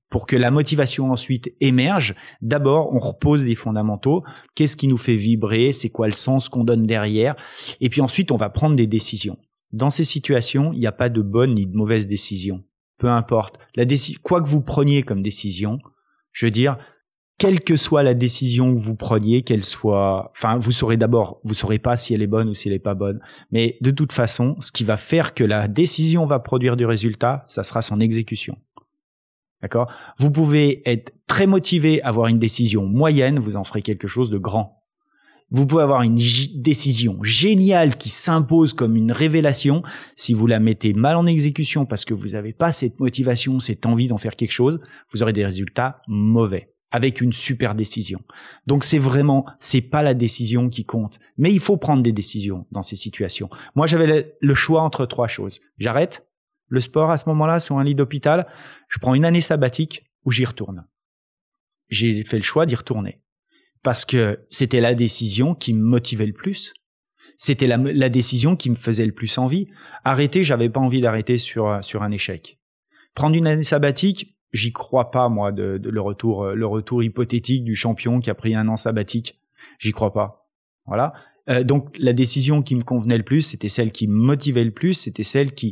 S3: pour que la motivation ensuite émerge, d'abord, on repose les fondamentaux. Qu'est-ce qui nous fait vibrer? C'est quoi le sens qu'on donne derrière? Et puis ensuite, on va prendre des décisions. Dans ces situations, il n'y a pas de bonne ni de mauvaise décision. Peu importe. Quoi que vous preniez comme décision, je veux dire, quelle que soit la décision que vous preniez, qu'elle soit, vous saurez pas si elle est bonne ou si elle est pas bonne. Mais de toute façon, ce qui va faire que la décision va produire du résultat, ça sera son exécution. D'accord? Vous pouvez être très motivé, avoir une décision moyenne, vous en ferez quelque chose de grand. Vous pouvez avoir une décision géniale qui s'impose comme une révélation. Si vous la mettez mal en exécution parce que vous n'avez pas cette motivation, cette envie d'en faire quelque chose, vous aurez des résultats mauvais avec une super décision. Donc c'est pas la décision qui compte. Mais il faut prendre des décisions dans ces situations. Moi, j'avais le choix entre 3 choses. J'arrête le sport à ce moment-là sur un lit d'hôpital, je prends une année sabbatique ou j'y retourne. J'ai fait le choix d'y retourner parce que c'était la décision qui me motivait le plus. C'était la décision qui me faisait le plus envie. Arrêter, j'avais pas envie d'arrêter sur un échec. Prendre une année sabbatique, j'y crois pas, moi, le retour hypothétique du champion qui a pris un an sabbatique. J'y crois pas. Voilà. Donc, la décision qui me convenait le plus, c'était celle qui me motivait le plus, c'était celle qui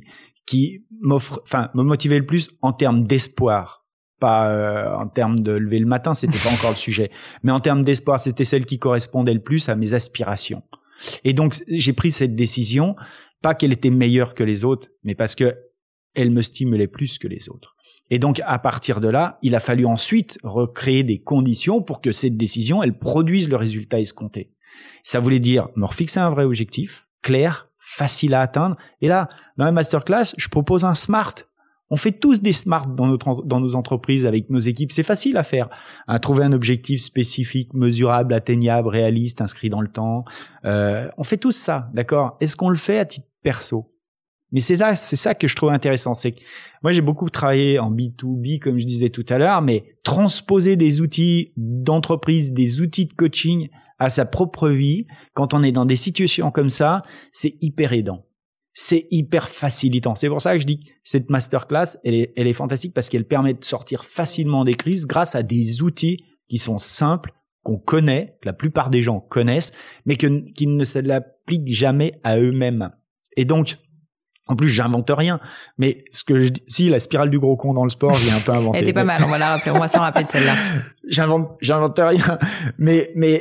S3: me motivait le plus en termes d'espoir. Pas en termes de lever le matin, c'était pas encore le sujet. Mais en termes d'espoir, c'était celle qui correspondait le plus à mes aspirations. Et donc, j'ai pris cette décision, pas qu'elle était meilleure que les autres, mais parce que elle me stimulait plus que les autres. Et donc, à partir de là, il a fallu ensuite recréer des conditions pour que cette décision, elle produise le résultat escompté. Ça voulait dire me refixer un vrai objectif, clair, facile à atteindre. Et là, dans la masterclass, je propose un SMART. On fait tous des SMART dans nos entreprises avec nos équipes. C'est facile à faire. Trouver un objectif spécifique, mesurable, atteignable, réaliste, inscrit dans le temps. On fait tous ça, d'accord? Est-ce qu'on le fait à titre perso? Mais c'est ça que je trouve intéressant. C'est que moi, j'ai beaucoup travaillé en B2B, comme je disais tout à l'heure, mais transposer des outils d'entreprise, des outils de coaching à sa propre vie, quand on est dans des situations comme ça, c'est hyper aidant. C'est hyper facilitant. C'est pour ça que je dis que cette masterclass, elle est fantastique parce qu'elle permet de sortir facilement des crises grâce à des outils qui sont simples, qu'on connaît, que la plupart des gens connaissent, mais qui ne se l'appliquent jamais à eux-mêmes. Et donc, en plus, j'invente rien. Mais si la spirale du gros con dans le sport, j'ai un peu inventé.
S1: Elle était pas mal. On va la rappeler. On va s'en rappeler de celle-là.
S3: J'invente rien. Mais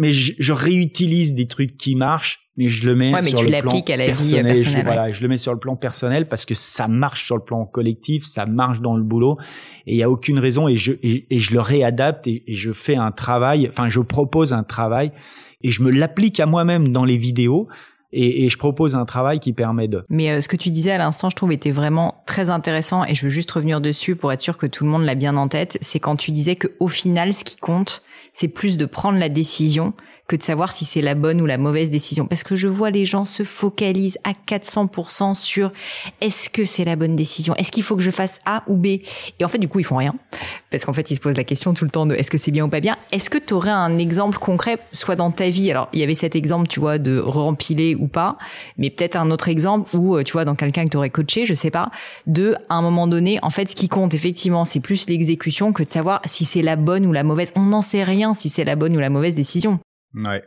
S3: je réutilise des trucs qui marchent, mais je le mets sur le plan
S1: à la vie personnelle.
S3: Je le mets sur le plan personnel parce que ça marche sur le plan collectif, ça marche dans le boulot et il y a aucune raison et je le réadapte et je fais un travail, je propose un travail et je me l'applique à moi-même dans les vidéos. Et je propose un travail qui permet de...
S1: Mais ce que tu disais à l'instant, je trouve, était vraiment très intéressant et je veux juste revenir dessus pour être sûr que tout le monde l'a bien en tête. C'est quand tu disais qu'au final, ce qui compte, c'est plus de prendre la décision que de savoir si c'est la bonne ou la mauvaise décision. Parce que je vois les gens se focalisent à 400% sur est-ce que c'est la bonne décision? Est-ce qu'il faut que je fasse A ou B? Et en fait, du coup, ils font rien. Parce qu'en fait, ils se posent la question tout le temps de est-ce que c'est bien ou pas bien? Est-ce que tu aurais un exemple concret, soit dans ta vie? Alors, il y avait cet exemple, tu vois, de rempiler ou pas, mais peut-être un autre exemple où, tu vois, dans quelqu'un que tu aurais coaché, je sais pas, à un moment donné, en fait, ce qui compte, effectivement, c'est plus l'exécution que de savoir si c'est la bonne ou la mauvaise. On n'en sait rien si c'est la bonne ou la mauvaise décision.
S3: Ouais.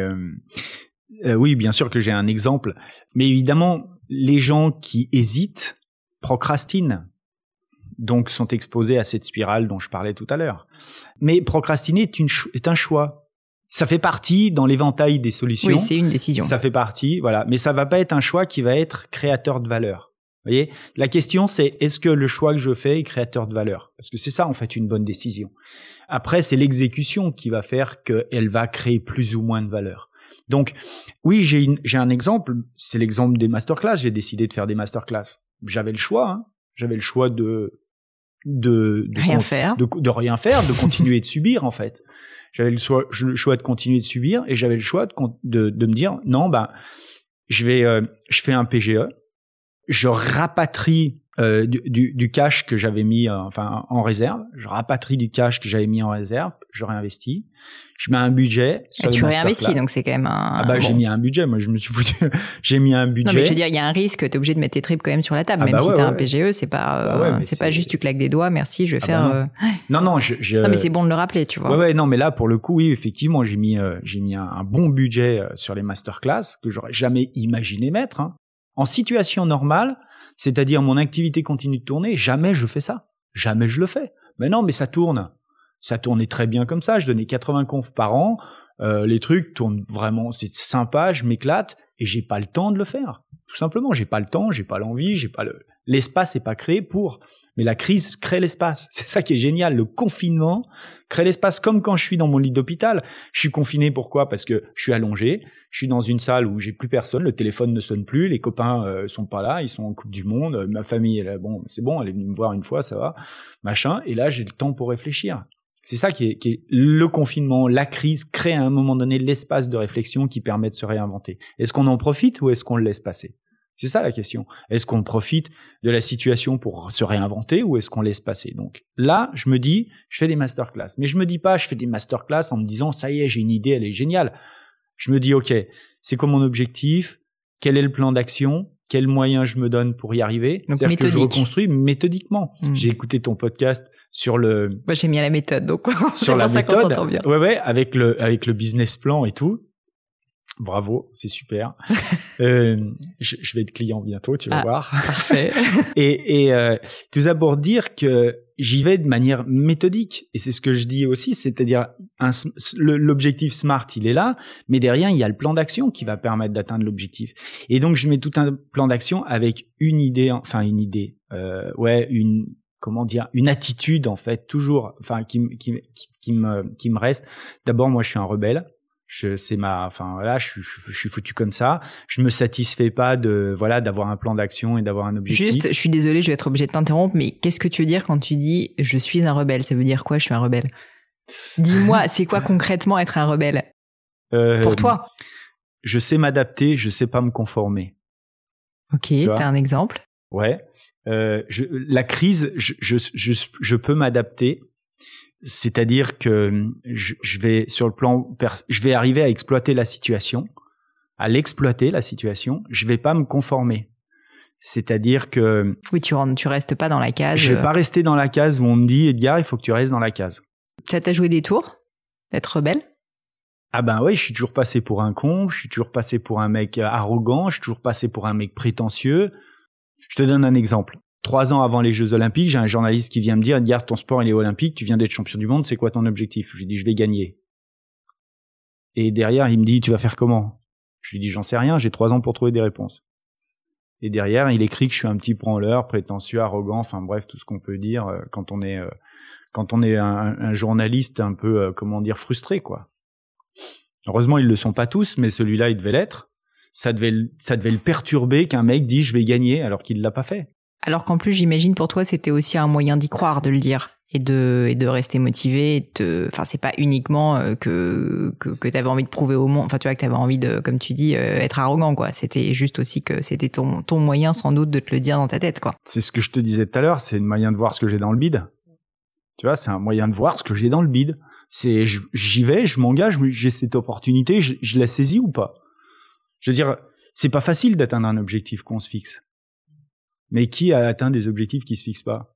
S3: Oui, bien sûr que j'ai un exemple, mais évidemment, les gens qui hésitent procrastinent, donc sont exposés à cette spirale dont je parlais tout à l'heure. Mais procrastiner est un choix. Ça fait partie dans l'éventail des solutions.
S1: Oui, c'est une décision.
S3: Ça fait partie, voilà. Mais ça va pas être un choix qui va être créateur de valeur. Vous voyez, la question c'est est-ce que le choix que je fais est créateur de valeur? Parce que c'est ça en fait une bonne décision. Après, c'est l'exécution qui va faire qu'elle va créer plus ou moins de valeur. Donc, oui, j'ai un exemple. C'est l'exemple des masterclass. J'ai décidé de faire des masterclass. J'avais le choix. Hein. J'avais le choix de
S1: rien faire,
S3: de continuer de subir en fait. J'avais le choix de continuer de subir et j'avais le choix de me dire non, je fais un PGE. Je rapatrie du cash que j'avais mis en réserve, je rapatrie du cash que j'avais mis en réserve, je réinvestis, je mets un budget sur
S1: tu réinvestis, donc c'est quand même
S3: j'ai mis un budget, moi je me suis foutu j'ai mis un budget.
S1: Non mais je veux dire, il y a un risque, t'es obligé de mettre tes tripes quand même sur la table, même si t'as un PGE, c'est pas c'est pas juste tu claques des doigts, merci, je vais faire
S3: non
S1: non mais c'est bon de le rappeler, tu vois.
S3: Non mais là pour le coup oui, effectivement, j'ai mis un bon budget sur les masterclass que j'aurais jamais imaginé mettre en situation normale. C'est-à-dire, mon activité continue de tourner, jamais je fais ça. Jamais je le fais. Mais non, mais ça tourne. Ça tournait très bien comme ça. Je donnais 80 confs par an. Les trucs tournent vraiment, c'est sympa, je m'éclate et j'ai pas le temps de le faire. Tout simplement, j'ai pas le temps, j'ai pas l'envie, l'espace est pas créé pour. Mais la crise crée l'espace. C'est ça qui est génial. Le confinement crée l'espace, comme quand je suis dans mon lit d'hôpital. Je suis confiné, pourquoi? Parce que je suis allongé. Je suis dans une salle où j'ai plus personne. Le téléphone ne sonne plus. Les copains sont pas là. Ils sont en Coupe du Monde. Ma famille, bon, c'est bon. Elle est venue me voir une fois, ça va. Machin. Et là, j'ai le temps pour réfléchir. C'est ça qui est le confinement, la crise crée à un moment donné l'espace de réflexion qui permet de se réinventer. Est-ce qu'on en profite ou est-ce qu'on le laisse passer? C'est ça la question. Est-ce qu'on profite de la situation pour se réinventer ou est-ce qu'on laisse passer? Donc là, je me dis, je fais des masterclass. Mais je me dis pas, je fais des masterclass en me disant, ça y est, j'ai une idée, elle est géniale. Je me dis, ok, c'est quoi mon objectif? Quel est le plan d'action? Quels moyens je me donne pour y arriver?
S1: Donc,
S3: c'est-à-dire
S1: méthodique.
S3: Que je reconstruis méthodiquement. J'ai écouté ton podcast sur le...
S1: Moi, j'ai mis à la méthode, donc
S3: sur la
S1: ça
S3: méthode.
S1: qu'on s'entend bien.
S3: Ouais, avec le business plan et tout. Bravo, c'est super. Je vais être client bientôt, tu vas voir.
S1: Parfait.
S3: Et tout d'abord dire que j'y vais de manière méthodique. Et c'est ce que je dis aussi, c'est-à-dire l'objectif SMART, il est là, mais derrière, il y a le plan d'action qui va permettre d'atteindre l'objectif. Et donc, je mets tout un plan d'action avec une attitude, en fait, toujours, qui me reste. D'abord, moi, je suis un rebelle. Je suis foutu comme ça. Je me satisfais pas d'avoir un plan d'action et d'avoir un objectif.
S1: Juste, je suis désolée, je vais être obligée de t'interrompre, mais qu'est-ce que tu veux dire quand tu dis je suis un rebelle? Ça veut dire quoi, je suis un rebelle? Dis-moi, c'est quoi concrètement être un rebelle? Pour toi?
S3: Je sais m'adapter, je sais pas me conformer.
S1: Ok, t'as un exemple?
S3: Ouais. La crise, je peux m'adapter. C'est-à-dire que je vais sur le plan, je vais arriver à exploiter la situation, Je vais pas me conformer. C'est-à-dire que
S1: oui, tu restes pas dans la case.
S3: Je vais pas rester dans la case où on me dit Edgar, il faut que tu restes dans la case.
S1: Ça t'a joué des tours d'être rebelle?
S3: Ah ben oui, je suis toujours passé pour un con, je suis toujours passé pour un mec arrogant, je suis toujours passé pour un mec prétentieux. Je te donne un exemple. 3 ans avant les Jeux Olympiques, j'ai un journaliste qui vient me dire, Edgar, ton sport, il est olympique, tu viens d'être champion du monde, c'est quoi ton objectif? Je lui dis, je vais gagner. Et derrière, il me dit, tu vas faire comment? Je lui dis, j'en sais rien, j'ai 3 ans pour trouver des réponses. Et derrière, il écrit que je suis un petit branleur, prétentieux, arrogant, enfin bref, tout ce qu'on peut dire quand on est un journaliste un peu, frustré, quoi. Heureusement, ils le sont pas tous, mais celui-là, il devait l'être. Ça devait le perturber qu'un mec dise, je vais gagner, alors qu'il l'a pas fait.
S1: Alors qu'en plus, j'imagine pour toi, c'était aussi un moyen d'y croire, de le dire et de rester motivé. Enfin, c'est pas uniquement que t'avais envie de prouver au monde. Enfin, tu vois, que t'avais envie de, comme tu dis, être arrogant, quoi. C'était juste aussi que c'était ton moyen, sans doute, de te le dire dans ta tête, quoi.
S3: C'est ce que je te disais tout à l'heure. C'est un moyen de voir ce que j'ai dans le bide. Tu vois, c'est un moyen de voir ce que j'ai dans le bide. C'est, j'y vais, je m'engage, j'ai cette opportunité, je la saisis ou pas. Je veux dire, c'est pas facile d'atteindre un objectif qu'on se fixe. Mais qui a atteint des objectifs qui se fixent pas?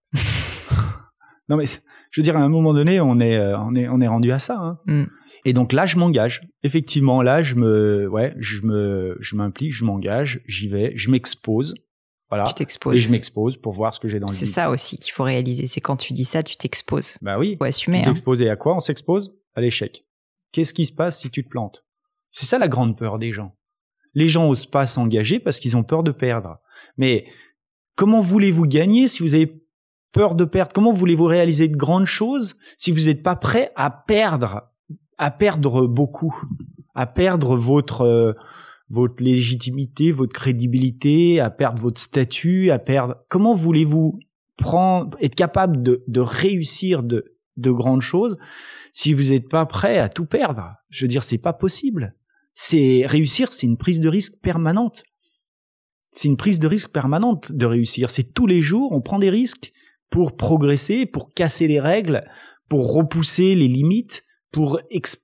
S3: Non mais je veux dire, à un moment donné, on est rendu à ça. Hein. Mm. Et donc là, je m'engage. Effectivement, là, je m'implique, je m'engage, j'y vais, je m'expose. Voilà.
S1: Tu t'exposes.
S3: Et je m'expose pour voir ce que j'ai dans le
S1: C'est
S3: vide.
S1: ça aussi qu'il faut réaliser. C'est quand tu dis ça, tu t'exposes.
S3: Bah oui.
S1: Faut assumer.
S3: Tu t'exposes à quoi? On s'expose à l'échec. Qu'est-ce qui se passe si tu te plantes? C'est ça la grande peur des gens. Les gens osent pas s'engager parce qu'ils ont peur de perdre. Mais comment voulez-vous gagner si vous avez peur de perdre? Comment voulez-vous réaliser de grandes choses si vous n'êtes pas prêt à perdre beaucoup, à perdre votre légitimité, votre crédibilité, à perdre votre statut, comment voulez-vous être capable de réussir de grandes choses si vous n'êtes pas prêt à tout perdre? Je veux dire, c'est pas possible. Réussir, c'est une prise de risque permanente. c'est une prise de risque permanente de réussir. C'est tous les jours, on prend des risques pour progresser, pour casser les règles, pour repousser les limites, pour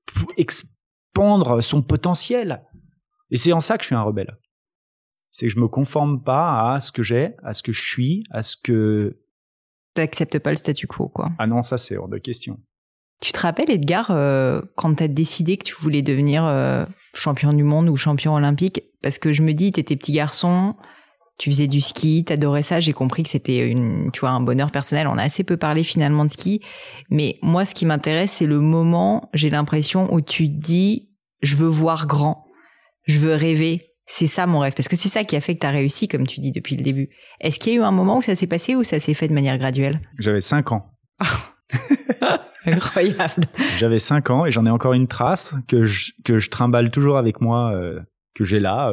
S3: expandre son potentiel. Et c'est en ça que je suis un rebelle. C'est que je me conforme pas à ce que j'ai, à ce que je suis, à ce que...
S1: T'acceptes pas le statu quo, quoi.
S3: Ah non, ça c'est hors de question.
S1: Tu te rappelles, Edgar, quand t'as décidé que tu voulais devenir champion du monde ou champion olympique? Parce que je me dis, t'étais petit garçon, tu faisais du ski, t'adorais ça, j'ai compris que c'était un bonheur personnel. On a assez peu parlé finalement de ski. Mais moi, ce qui m'intéresse, c'est le moment, j'ai l'impression, où tu te dis, je veux voir grand, je veux rêver. C'est ça mon rêve. Parce que c'est ça qui a fait que t'as réussi, comme tu dis depuis le début. Est-ce qu'il y a eu un moment où ça s'est passé ou ça s'est fait de manière graduelle?
S3: J'avais 5 ans.
S1: Incroyable.
S3: J'avais 5 ans et j'en ai encore une trace que je trimballe toujours avec moi, que j'ai là,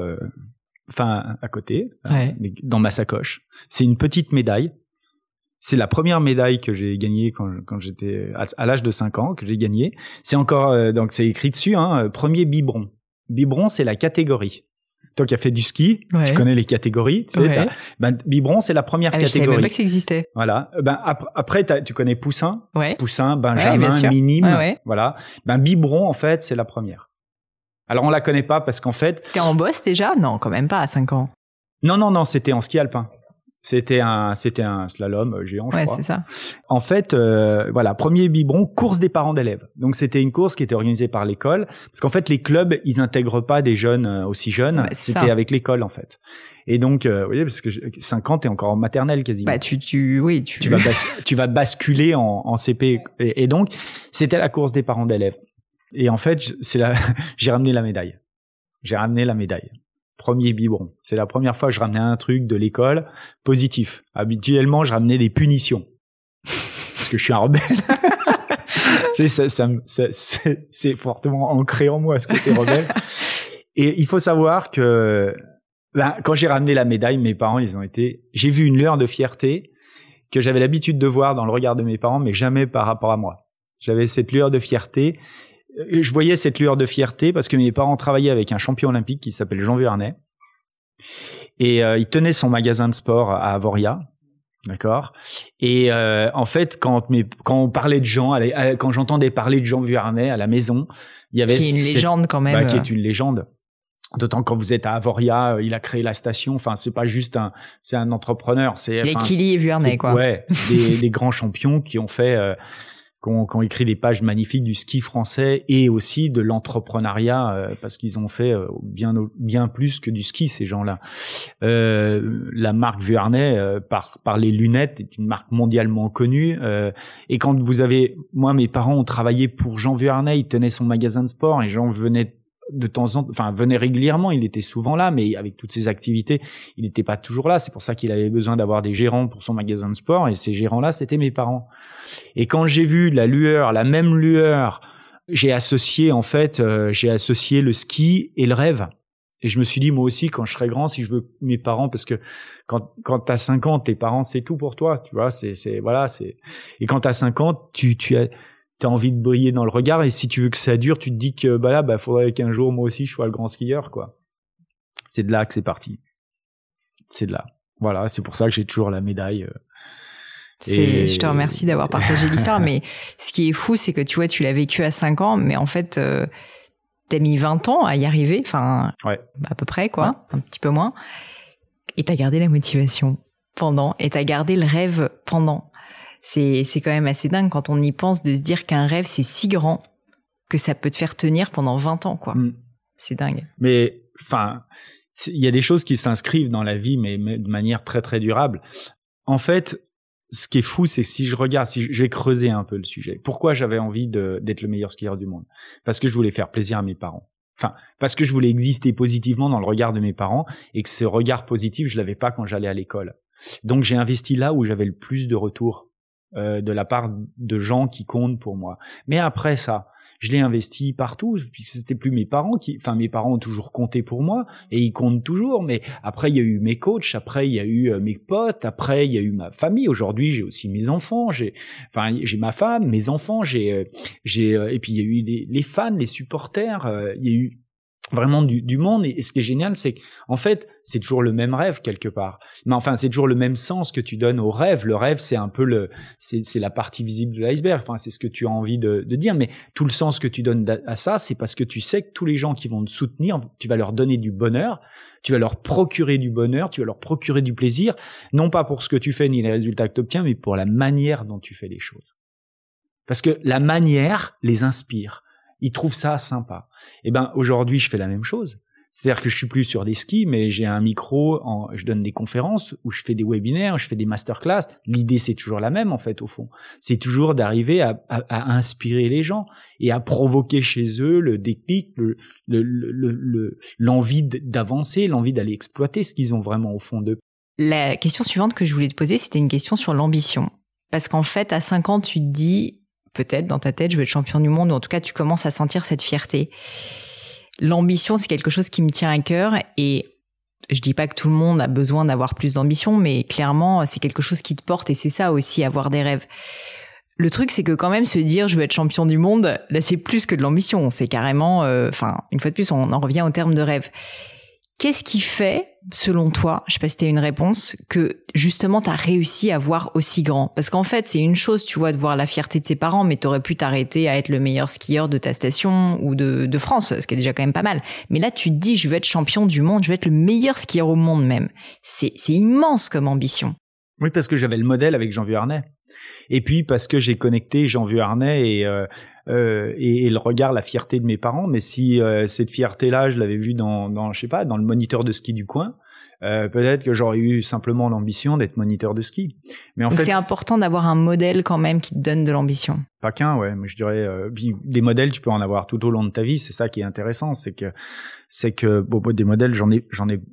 S3: à côté, dans ma sacoche. C'est une petite médaille. C'est la première médaille que j'ai gagnée quand j'étais à l'âge de 5 ans, que j'ai gagnée. C'est encore, donc c'est écrit dessus, premier biberon. Biberon, c'est la catégorie. Toi qui as fait du ski, tu connais les catégories. Tu sais, biberon, c'est la première catégorie. Je savais
S1: même pas que ça existait.
S3: Voilà. Après, tu connais poussin, poussin, benjamin,
S1: ouais,
S3: minime. Voilà. Biberon, en fait, c'est la première. Alors, on la connaît pas parce qu'en fait...
S1: T'es en bosse déjà? Non, quand même pas à 5 ans.
S3: Non, c'était en ski alpin. C'était un slalom géant, je crois.
S1: Ouais, c'est ça.
S3: En fait, premier biberon, course des parents d'élèves. Donc, c'était une course qui était organisée par l'école. Parce qu'en fait, les clubs, ils intègrent pas des jeunes aussi jeunes. Ouais, c'était ça. Avec l'école, en fait. Et donc, oui, parce que 50, t'es encore en maternelle quasiment. Tu vas basculer en CP. Et donc, c'était la course des parents d'élèves. Et en fait, j'ai ramené la médaille. Premier biberon. C'est la première fois que je ramenais un truc de l'école positif. Habituellement, je ramenais des punitions. Parce que je suis un rebelle. C'est fortement ancré en moi, ce côté rebelle. Et il faut savoir que, quand j'ai ramené la médaille, mes parents, j'ai vu une lueur de fierté que j'avais l'habitude de voir dans le regard de mes parents, mais jamais par rapport à moi. J'avais cette lueur de fierté. Je voyais cette lueur de fierté parce que mes parents travaillaient avec un champion olympique qui s'appelle Jean Vuarnet. Et il tenait son magasin de sport à Avoria. D'accord. Et en fait, quand on parlait de Jean, quand j'entendais parler de Jean Vuarnet à la maison, il y avait...
S1: Qui est une légende quand même.
S3: Qui est une légende. D'autant quand vous êtes à Avoria, il a créé la station. Enfin, c'est pas juste c'est un entrepreneur.
S1: Les Kili et Vuarnet, quoi.
S3: Ouais, c'est des grands champions qui ont fait... qui ont écrit des pages magnifiques du ski français et aussi de l'entrepreneuriat parce qu'ils ont fait bien plus que du ski, ces gens-là. La marque Vuarnet par les lunettes est une marque mondialement connue et quand mes parents ont travaillé pour Jean Vuarnet, il tenait son magasin de sport et Jean venait de temps en temps, venait régulièrement, il était souvent là, mais avec toutes ses activités, il n'était pas toujours là. C'est pour ça qu'il avait besoin d'avoir des gérants pour son magasin de sport, et ces gérants-là, c'était mes parents. Et quand j'ai vu la même lueur, j'ai associé le ski et le rêve. Et je me suis dit, moi aussi, quand je serai grand, si je veux mes parents, parce que quand t'as 5 ans, tes parents, c'est tout pour toi, tu vois, et quand t'as 5 ans, t'as envie de briller dans le regard, et si tu veux que ça dure, tu te dis que faudrait qu'un jour moi aussi je sois le grand skieur, quoi. C'est de là que c'est parti. C'est de là. Voilà, c'est pour ça que j'ai toujours la médaille.
S1: Je te remercie d'avoir partagé l'histoire, mais ce qui est fou, c'est que tu vois, tu l'as vécu à 5 ans, mais en fait, t'as mis 20 ans à y arriver, à peu près, quoi, un petit peu moins, et t'as gardé la motivation pendant, et t'as gardé le rêve pendant. C'est quand même assez dingue quand on y pense de se dire qu'un rêve, c'est si grand que ça peut te faire tenir pendant 20 ans, quoi. C'est dingue.
S3: Mais, il y a des choses qui s'inscrivent dans la vie, mais de manière très, très durable. En fait, ce qui est fou, c'est que si je vais creuser un peu le sujet. Pourquoi j'avais envie d'être le meilleur skieur du monde? Parce que je voulais faire plaisir à mes parents. Parce que je voulais exister positivement dans le regard de mes parents, et que ce regard positif, je l'avais pas quand j'allais à l'école. Donc, j'ai investi là où j'avais le plus de retours. De la part de gens qui comptent pour moi. Mais après ça, je l'ai investi partout, puisque c'était plus mes parents mes parents ont toujours compté pour moi, et ils comptent toujours, mais après il y a eu mes coachs, après il y a eu mes potes, après il y a eu ma famille, aujourd'hui j'ai aussi mes enfants, j'ai ma femme, mes enfants, et puis il y a eu les fans, les supporters, il y a eu vraiment du monde. Et ce qui est génial, c'est qu'en fait, c'est toujours le même rêve quelque part. Mais enfin, c'est toujours le même sens que tu donnes au rêve. Le rêve, c'est un peu c'est la partie visible de l'iceberg. Enfin, c'est ce que tu as envie de dire. Mais tout le sens que tu donnes à ça, c'est parce que tu sais que tous les gens qui vont te soutenir, tu vas leur donner du bonheur, tu vas leur procurer du bonheur, tu vas leur procurer du plaisir, non pas pour ce que tu fais ni les résultats que tu obtiens, mais pour la manière dont tu fais les choses. Parce que la manière les inspire. Ils trouvent ça sympa. Et ben aujourd'hui, je fais la même chose. C'est-à-dire que je suis plus sur des skis, mais j'ai un micro, je donne des conférences, où je fais des webinaires, je fais des masterclass. L'idée, c'est toujours la même, en fait, au fond. C'est toujours d'arriver à inspirer les gens et à provoquer chez eux le déclic, l'envie d'avancer, l'envie d'aller exploiter ce qu'ils ont vraiment au fond d'eux.
S1: La question suivante que je voulais te poser, c'était une question sur l'ambition. Parce qu'en fait, à 5 ans, tu te dis, peut-être dans ta tête, je veux être champion du monde, ou en tout cas, tu commences à sentir cette fierté. L'ambition, c'est quelque chose qui me tient à cœur, et je dis pas que tout le monde a besoin d'avoir plus d'ambition, mais clairement, c'est quelque chose qui te porte, et c'est ça aussi, avoir des rêves. Le truc, c'est que quand même se dire je veux être champion du monde, là, c'est plus que de l'ambition. C'est carrément, une fois de plus, on en revient au terme de rêve. Qu'est-ce qui fait, selon toi, je sais pas si t'as une réponse, que justement t'as réussi à voir aussi grand? Parce qu'en fait, c'est une chose, tu vois, de voir la fierté de ses parents, mais t'aurais pu t'arrêter à être le meilleur skieur de ta station ou de France, ce qui est déjà quand même pas mal. Mais là, tu te dis, je veux être champion du monde, je veux être le meilleur skieur au monde même. C'est immense comme ambition.
S3: Oui, parce que j'avais le modèle avec Jean Vuarnet. Et puis parce que j'ai connecté Jean Vuarnet et le regard, la fierté de mes parents. Mais si cette fierté-là, je l'avais vue dans je sais pas, dans le moniteur de ski du coin, peut-être que j'aurais eu simplement l'ambition d'être moniteur de ski. Mais en fait,
S1: c'est important d'avoir un modèle quand même qui te donne de l'ambition.
S3: Pas qu'un, ouais. Mais je dirais, puis des modèles, tu peux en avoir tout au long de ta vie. C'est ça qui est intéressant, c'est que bon, des modèles, j'en ai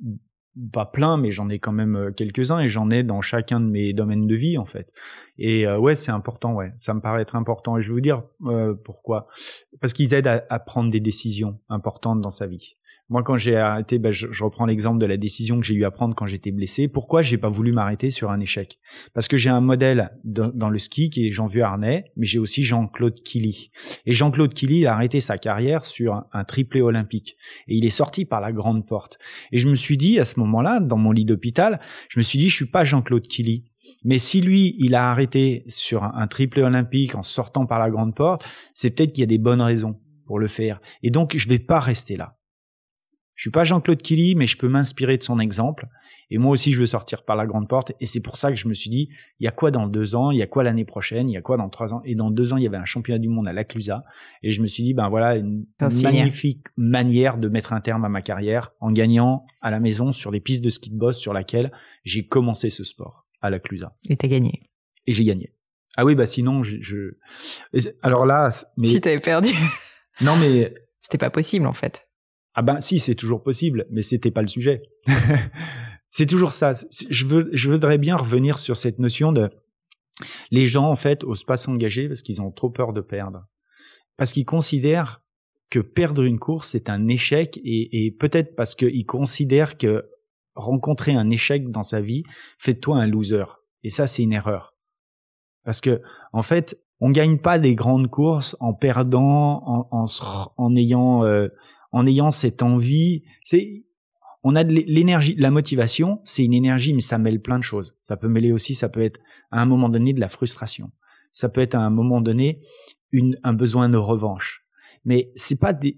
S3: pas plein, mais j'en ai quand même quelques-uns, et j'en ai dans chacun de mes domaines de vie, en fait. Et ouais, c'est important, ouais. Ça me paraît être important. Et je vais vous dire pourquoi. Parce qu'ils aident à prendre des décisions importantes dans sa vie. Moi, quand j'ai arrêté, je reprends l'exemple de la décision que j'ai eu à prendre quand j'étais blessé. Pourquoi j'ai pas voulu m'arrêter sur un échec? Parce que j'ai un modèle dans le ski qui est Jean Vuarnet, mais j'ai aussi Jean-Claude Killy. Et Jean-Claude Killy, il a arrêté sa carrière sur un triplé olympique. Et il est sorti par la grande porte. Et je me suis dit, à ce moment-là, dans mon lit d'hôpital, je me suis dit, je suis pas Jean-Claude Killy. Mais si lui, il a arrêté sur un triplé olympique en sortant par la grande porte, c'est peut-être qu'il y a des bonnes raisons pour le faire. Et donc, je vais pas rester là. Je suis pas Jean-Claude Killy, mais je peux m'inspirer de son exemple. Et moi aussi, je veux sortir par la grande porte. Et c'est pour ça que je me suis dit, il y a quoi dans 2 ans? Il y a quoi l'année prochaine? Il y a quoi dans 3 ans? Et dans 2 ans, il y avait un championnat du monde à La Clusaz. Et je me suis dit, voilà, une magnifique manière de mettre un terme à ma carrière en gagnant à la maison sur les pistes de ski de boss sur laquelle j'ai commencé ce sport à La Clusaz.
S1: Et t'as gagné.
S3: Et j'ai gagné. Ah oui, sinon, alors là, mais...
S1: Si t'avais perdu.
S3: Non, mais...
S1: C'était pas possible, en fait.
S3: Ah si, c'est toujours possible, mais c'était pas le sujet. C'est toujours ça. Je voudrais bien revenir sur cette notion de les gens, en fait, osent pas s'engager parce qu'ils ont trop peur de perdre. Parce qu'ils considèrent que perdre une course, c'est un échec, et peut-être parce qu'ils considèrent que rencontrer un échec dans sa vie fait de toi un loser. Et ça, c'est une erreur. Parce que, en fait, on gagne pas des grandes courses en perdant, en ayant cette envie. On a de l'énergie, la motivation, c'est une énergie, mais ça mêle plein de choses. Ça peut mêler aussi, ça peut être à un moment donné de la frustration. Ça peut être à un moment donné un besoin de revanche. Mais c'est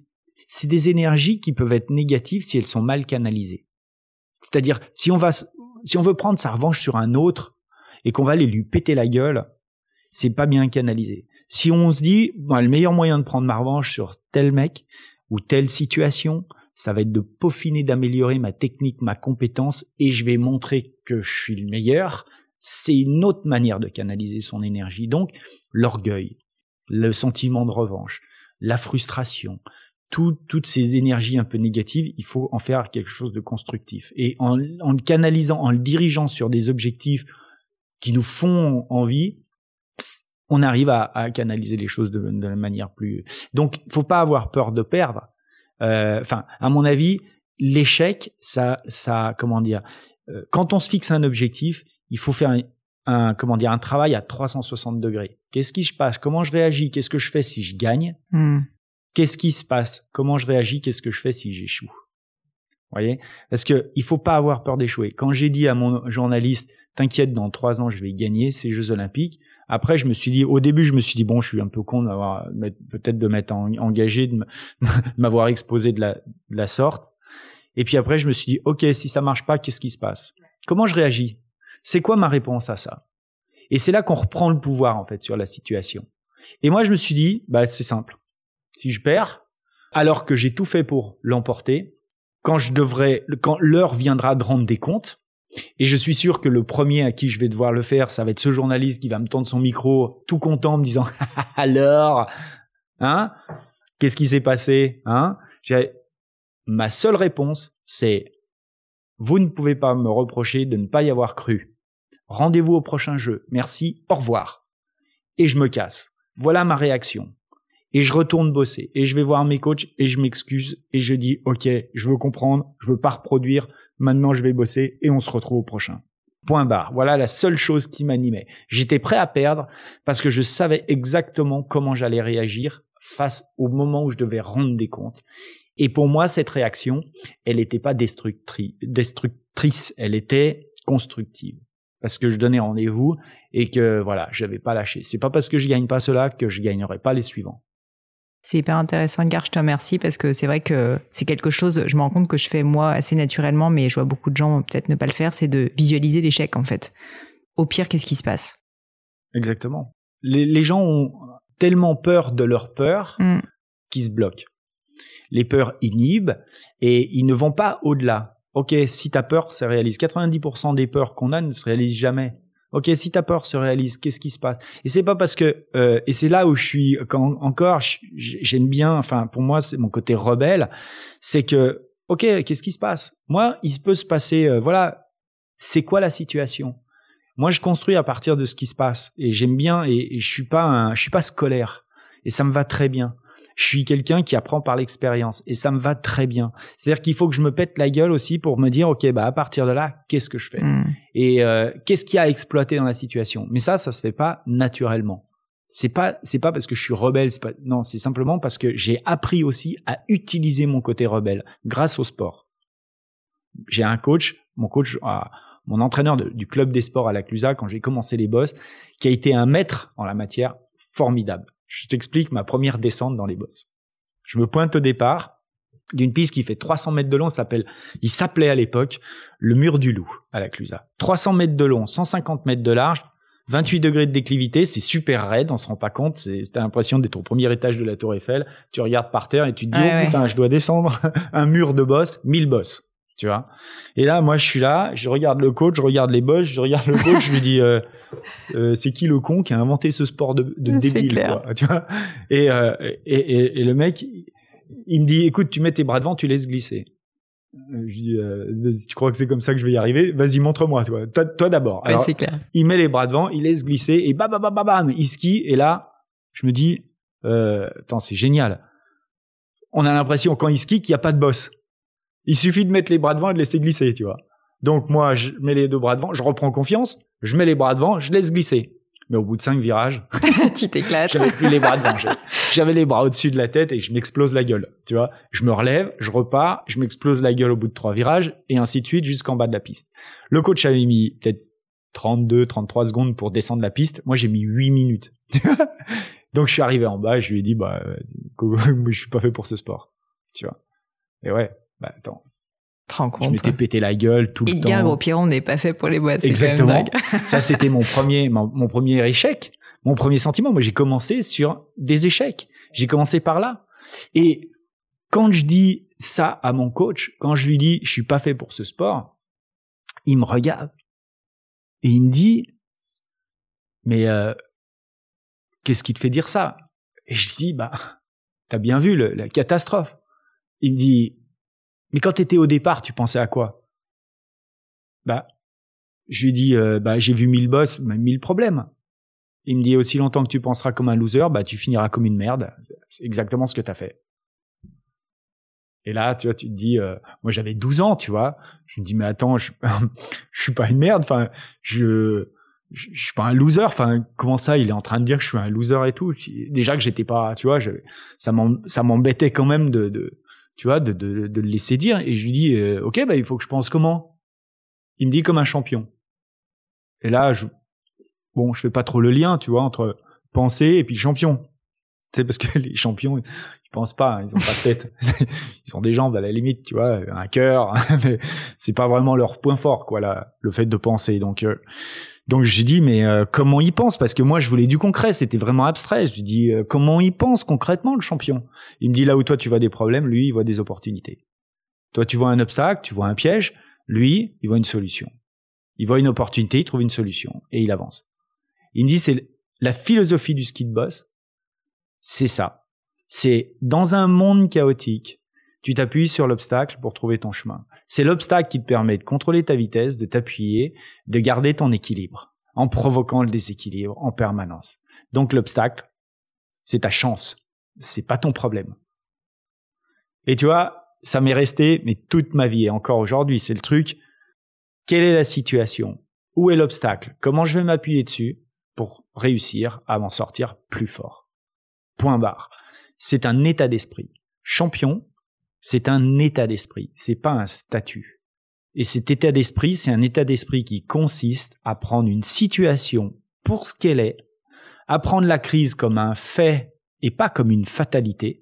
S3: des énergies qui peuvent être négatives si elles sont mal canalisées. C'est-à-dire, si on veut prendre sa revanche sur un autre et qu'on va aller lui péter la gueule, c'est pas bien canalisé. Si on se dit, le meilleur moyen de prendre ma revanche sur tel mec ou telle situation, ça va être de peaufiner, d'améliorer ma technique, ma compétence, et je vais montrer que je suis le meilleur. C'est une autre manière de canaliser son énergie. Donc, l'orgueil, le sentiment de revanche, la frustration, toutes ces énergies un peu négatives, il faut en faire quelque chose de constructif. Et en le canalisant, en le dirigeant sur des objectifs qui nous font envie, on arrive à canaliser les choses de la manière plus... Donc, faut pas avoir peur de perdre. À mon avis, l'échec, ça, comment dire, quand on se fixe un objectif, il faut faire un travail à 360 degrés. Qu'est-ce qui se passe? Comment je réagis? Qu'est-ce que je fais si je gagne? Qu'est-ce qui se passe? Comment je réagis? Qu'est-ce que je fais si j'échoue? Vous voyez? Parce que il faut pas avoir peur d'échouer. Quand j'ai dit à mon journaliste, t'inquiète, dans 3 ans, je vais gagner ces Jeux Olympiques. Après, au début, je me suis dit, bon, je suis un peu con peut-être de m'être engagé, de m'avoir exposé de la sorte. Et puis après, je me suis dit, OK, si ça marche pas, qu'est-ce qui se passe? Comment je réagis? C'est quoi ma réponse à ça? Et c'est là qu'on reprend le pouvoir, en fait, sur la situation. Et moi, je me suis dit, c'est simple. Si je perds, alors que j'ai tout fait pour l'emporter, quand l'heure viendra de rendre des comptes, et je suis sûr que le premier à qui je vais devoir le faire, ça va être ce journaliste qui va me tendre son micro tout content, me disant « Alors, hein, qu'est-ce qui s'est passé, hein ?» Ma seule réponse, c'est « Vous ne pouvez pas me reprocher de ne pas y avoir cru. Rendez-vous au prochain jeu. Merci, au revoir. » Et je me casse. Voilà ma réaction. Et je retourne bosser. Et je vais voir mes coachs et je m'excuse. Et je dis, OK, je veux comprendre, je veux pas reproduire. Maintenant, je vais bosser et on se retrouve au prochain. Point barre. Voilà la seule chose qui m'animait. J'étais prêt à perdre parce que je savais exactement comment j'allais réagir face au moment où je devais rendre des comptes. Et pour moi, cette réaction, elle n'était pas destructrice, elle était constructive. Parce que je donnais rendez-vous et que voilà, j'avais pas lâché. C'est pas parce que je gagne pas cela que je gagnerai pas les suivants.
S1: C'est hyper intéressant, Edgar, je te remercie parce que c'est vrai que c'est quelque chose, je me rends compte que je fais moi assez naturellement, mais je vois beaucoup de gens peut-être ne pas le faire, c'est de visualiser l'échec en fait. Au pire, qu'est-ce qui se passe?
S3: Exactement. Les gens ont tellement peur de leur peur qu'ils se bloquent. Les peurs inhibent et ils ne vont pas au-delà. OK, si ta peur se réalise, 90% des peurs qu'on a ne se réalisent jamais. OK, si ta peur se réalise, qu'est-ce qui se passe? Et c'est pas parce que et c'est là où je suis j'aime bien, enfin pour moi c'est mon côté rebelle, c'est que OK, qu'est-ce qui se passe? Moi, il peut se passer c'est quoi la situation? Moi, je construis à partir de ce qui se passe et j'aime bien et je suis pas scolaire et ça me va très bien. Je suis quelqu'un qui apprend par l'expérience et ça me va très bien. C'est-à-dire qu'il faut que je me pète la gueule aussi pour me dire, OK, à partir de là, qu'est-ce que je fais? Et qu'est-ce qu'il y a à exploiter dans la situation? Mais ça se fait pas naturellement. C'est pas parce que je suis rebelle, non, c'est simplement parce que j'ai appris aussi à utiliser mon côté rebelle grâce au sport. J'ai un coach, mon entraîneur du club des sports à la Clusa quand j'ai commencé les bosses, qui a été un maître en la matière formidable. Je t'explique ma première descente dans les bosses. Je me pointe au départ d'une piste qui fait 300 mètres de long, il s'appelait à l'époque le mur du loup à la Clusa. 300 mètres de long, 150 mètres de large, 28 degrés de déclivité, c'est super raide, on se rend pas compte, t'as l'impression d'être au premier étage de la Tour Eiffel, tu regardes par terre et tu te dis, putain, je dois descendre un mur de bosses, 1000 bosses. Tu vois. Et là, moi, je suis là, je regarde le coach, je regarde les bosses, je regarde le coach, je lui dis, c'est qui le con qui a inventé ce sport de débile, quoi, tu vois. Et le mec, il me dit, écoute, tu mets tes bras devant, tu laisses glisser. Je dis, si tu crois que c'est comme ça que je vais y arriver, vas-y, montre-moi, toi d'abord. Alors,
S1: c'est clair.
S3: Il met les bras devant, il laisse glisser et bam, il skie. Et là, je me dis, attends, c'est génial. On a l'impression quand il skie qu'il n'y a pas de boss. Il suffit de mettre les bras devant et de laisser glisser, tu vois. Donc moi, je mets les 2 bras devant, je reprends confiance, je mets les bras devant, je laisse glisser. Mais au bout de 5 virages,
S1: tu t'éclates.
S3: J'avais plus les bras devant. J'avais les bras au-dessus de la tête et je m'explose la gueule, tu vois. Je me relève, je repars, je m'explose la gueule au bout de 3 virages et ainsi de suite jusqu'en bas de la piste. Le coach avait mis peut-être 32, 33 secondes pour descendre la piste. Moi, j'ai mis 8 minutes. Donc je suis arrivé en bas et je lui ai dit, je suis pas fait pour ce sport, tu vois. Et ouais. Attends.
S1: Te rends compte,
S3: je m'étais pété la gueule tout le temps.
S1: Edgar Gros-Piron n'est pas fait pour les boîtes.
S3: Exactement. Ça, c'était mon premier échec, mon premier sentiment. Moi, j'ai commencé sur des échecs. J'ai commencé par là. Et quand je dis ça à mon coach, quand je lui dis, je suis pas fait pour ce sport, il me regarde et il me dit, mais qu'est-ce qui te fait dire ça? Et je lui dis, t'as bien vu la catastrophe. Il me dit, mais quand t'étais au départ, tu pensais à quoi? Je lui dis, j'ai vu 1000 bosses, 1000 problèmes. Il me dit, aussi longtemps que tu penseras comme un loser, tu finiras comme une merde. C'est exactement ce que t'as fait. Et là, tu vois, tu te dis, moi j'avais 12 ans, tu vois. Je me dis, mais attends, je suis pas une merde. Enfin, je suis pas un loser. Enfin, comment ça, il est en train de dire que je suis un loser et tout. Déjà que j'étais pas, tu vois, ça m'embêtait quand même de le laisser dire. Et je lui dis, ok, il faut que je pense comment? Il me dit comme un champion. Et là, je fais pas trop le lien, tu vois, entre penser et puis champion. Tu sais, parce que les champions, ils pensent pas, ils ont pas de tête. Ils ont des jambes à la limite, tu vois, un cœur, mais c'est pas vraiment leur point fort, quoi, le fait de penser. Donc j'ai dit, mais comment il pense? Parce que moi, je voulais du concret, c'était vraiment abstrait. Je lui dis, comment il pense concrètement, le champion? Il me dit, là où toi, tu vois des problèmes, lui, il voit des opportunités. Toi, tu vois un obstacle, tu vois un piège, lui, il voit une solution. Il voit une opportunité, il trouve une solution, et il avance. Il me dit, c'est la philosophie du ski de boss, c'est ça. C'est dans un monde chaotique, tu t'appuies sur l'obstacle pour trouver ton chemin. C'est l'obstacle qui te permet de contrôler ta vitesse, de t'appuyer, de garder ton équilibre, en provoquant le déséquilibre en permanence. Donc l'obstacle, c'est ta chance, c'est pas ton problème. Et tu vois, ça m'est resté, mais toute ma vie, et encore aujourd'hui, c'est le truc. Quelle est la situation? Où est l'obstacle? Comment je vais m'appuyer dessus pour réussir à m'en sortir plus fort? Point barre. C'est un état d'esprit. Champion, c'est un état d'esprit. C'est pas un statut. Et cet état d'esprit, c'est un état d'esprit qui consiste à prendre une situation pour ce qu'elle est, à prendre la crise comme un fait et pas comme une fatalité,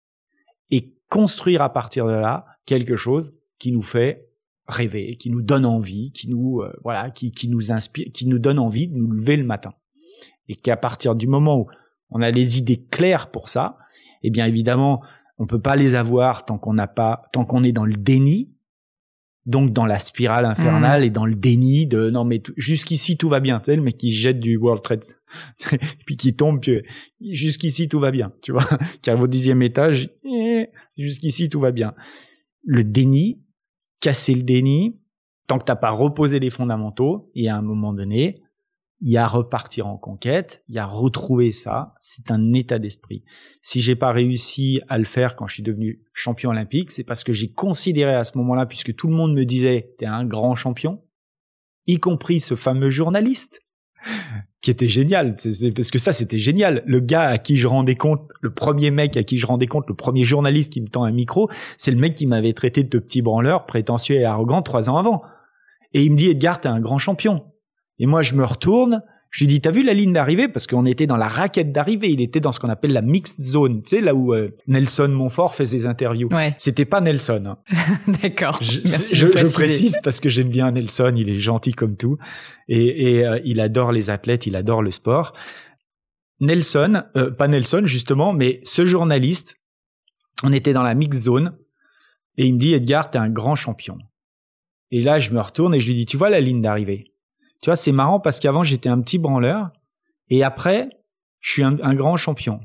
S3: et construire à partir de là quelque chose qui nous fait rêver, qui nous donne envie, qui nous inspire, qui nous donne envie de nous lever le matin. Et qu'à partir du moment où on a les idées claires pour ça, eh bien évidemment, on peut pas les avoir tant qu'on est dans le déni, donc dans la spirale infernale et dans le déni de non mais jusqu'ici tout va bien, tu sais, le mec qui jette du World Trade puis qui tombe, puis jusqu'ici tout va bien, tu vois, qui arrive au 10e étage, jusqu'ici tout va bien. Le déni, casser le déni, tant que t'as pas reposé les fondamentaux, et à un moment donné, il y a repartir en conquête, il y a retrouver ça, c'est un état d'esprit. Si j'ai pas réussi à le faire quand je suis devenu champion olympique, c'est parce que j'ai considéré à ce moment-là, puisque tout le monde me disait t'es un grand champion, y compris ce fameux journaliste, qui était génial, parce que ça c'était génial. Le gars à qui je rendais compte, le premier mec à qui je rendais compte, le premier journaliste qui me tend un micro, c'est le mec qui m'avait traité de petit branleur, prétentieux et arrogant 3 ans avant. Et il me dit, Edgar, t'es un grand champion. Et moi, je me retourne, je lui dis, t'as vu la ligne d'arrivée? Parce qu'on était dans la raquette d'arrivée. Il était dans ce qu'on appelle la mixed zone. Tu sais, là où Nelson Montfort fait ses interviews.
S1: Ouais.
S3: C'était pas Nelson. Hein.
S1: D'accord.
S3: Je précise parce que j'aime bien Nelson. Il est gentil comme tout. Et il adore les athlètes, il adore le sport. Nelson, pas Nelson justement, mais ce journaliste, on était dans la mixed zone. Et il me dit, Edgar, t'es un grand champion. Et là, je me retourne et je lui dis, tu vois la ligne d'arrivée? Tu vois, c'est marrant parce qu'avant, j'étais un petit branleur et après, je suis un grand champion.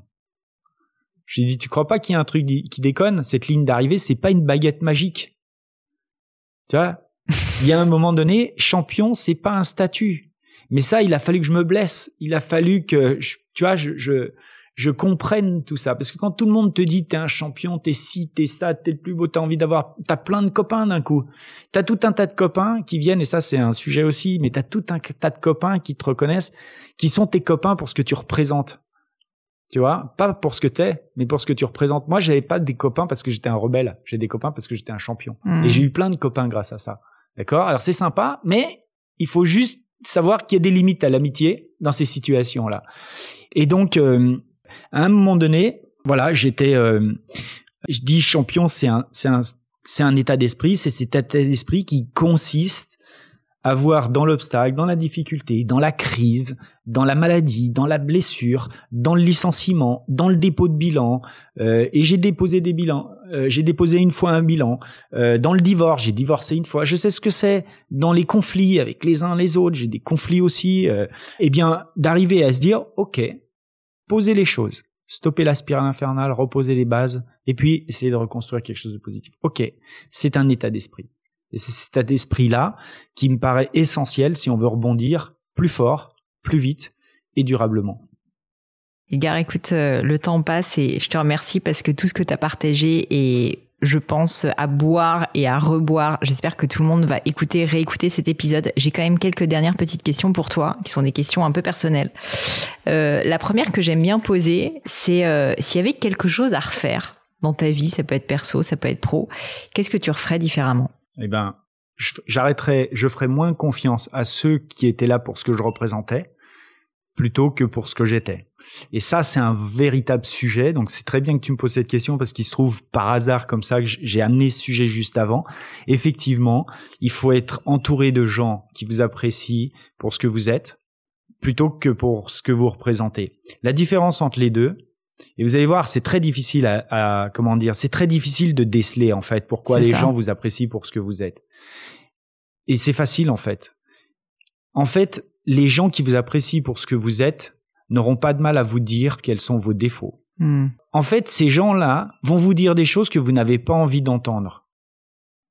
S3: Je lui dis, tu crois pas qu'il y a un truc qui déconne? Cette ligne d'arrivée, c'est pas une baguette magique. Tu vois? Il y a un moment donné, champion, c'est pas un statut. Mais ça, il a fallu que je me blesse. Il a fallu que, je comprenne tout ça. Parce que quand tout le monde te dit t'es un champion, t'es ci, t'es ça, t'es le plus beau, t'as plein de copains d'un coup. T'as tout un tas de copains qui viennent, et ça c'est un sujet aussi, mais t'as tout un tas de copains qui te reconnaissent, qui sont tes copains pour ce que tu représentes. Tu vois? Pas pour ce que t'es, mais pour ce que tu représentes. Moi, j'avais pas des copains parce que j'étais un rebelle. J'ai des copains parce que j'étais un champion. Et j'ai eu plein de copains grâce à ça. D'accord? Alors c'est sympa, mais il faut juste savoir qu'il y a des limites à l'amitié dans ces situations-là. Et donc, à un moment donné, voilà, je dis champion, c'est un état d'esprit, c'est cet état d'esprit qui consiste à voir dans l'obstacle, dans la difficulté, dans la crise, dans la maladie, dans la blessure, dans le licenciement, dans le dépôt de bilan, et j'ai déposé des bilans, j'ai déposé une fois un bilan, dans le divorce, j'ai divorcé une fois, je sais ce que c'est, dans les conflits avec les uns les autres, j'ai des conflits aussi, eh bien, d'arriver à se dire, ok, poser les choses, stopper la spirale infernale, reposer les bases, et puis essayer de reconstruire quelque chose de positif. Ok, c'est un état d'esprit. Et c'est cet état d'esprit-là qui me paraît essentiel si on veut rebondir plus fort, plus vite et durablement.
S1: Edgar, écoute, le temps passe et je te remercie parce que tout ce que tu as partagé est je pense à boire et à reboire. J'espère que tout le monde va réécouter cet épisode. J'ai quand même quelques dernières petites questions pour toi, qui sont des questions un peu personnelles. La première que j'aime bien poser, c'est s'il y avait quelque chose à refaire dans ta vie, ça peut être perso, ça peut être pro, qu'est-ce que tu referais différemment?
S3: Eh ben, je ferais moins confiance à ceux qui étaient là pour ce que je représentais, plutôt que pour ce que j'étais. Et ça, c'est un véritable sujet. Donc, c'est très bien que tu me poses cette question parce qu'il se trouve par hasard comme ça que j'ai amené ce sujet juste avant. Effectivement, il faut être entouré de gens qui vous apprécient pour ce que vous êtes, plutôt que pour ce que vous représentez. La différence entre les deux, et vous allez voir, c'est très difficile c'est très difficile de déceler, en fait, pourquoi les gens vous apprécient pour ce que vous êtes. Et c'est facile, en fait. En fait, les gens qui vous apprécient pour ce que vous êtes n'auront pas de mal à vous dire quels sont vos défauts. En fait, ces gens-là vont vous dire des choses que vous n'avez pas envie d'entendre. D'accord ?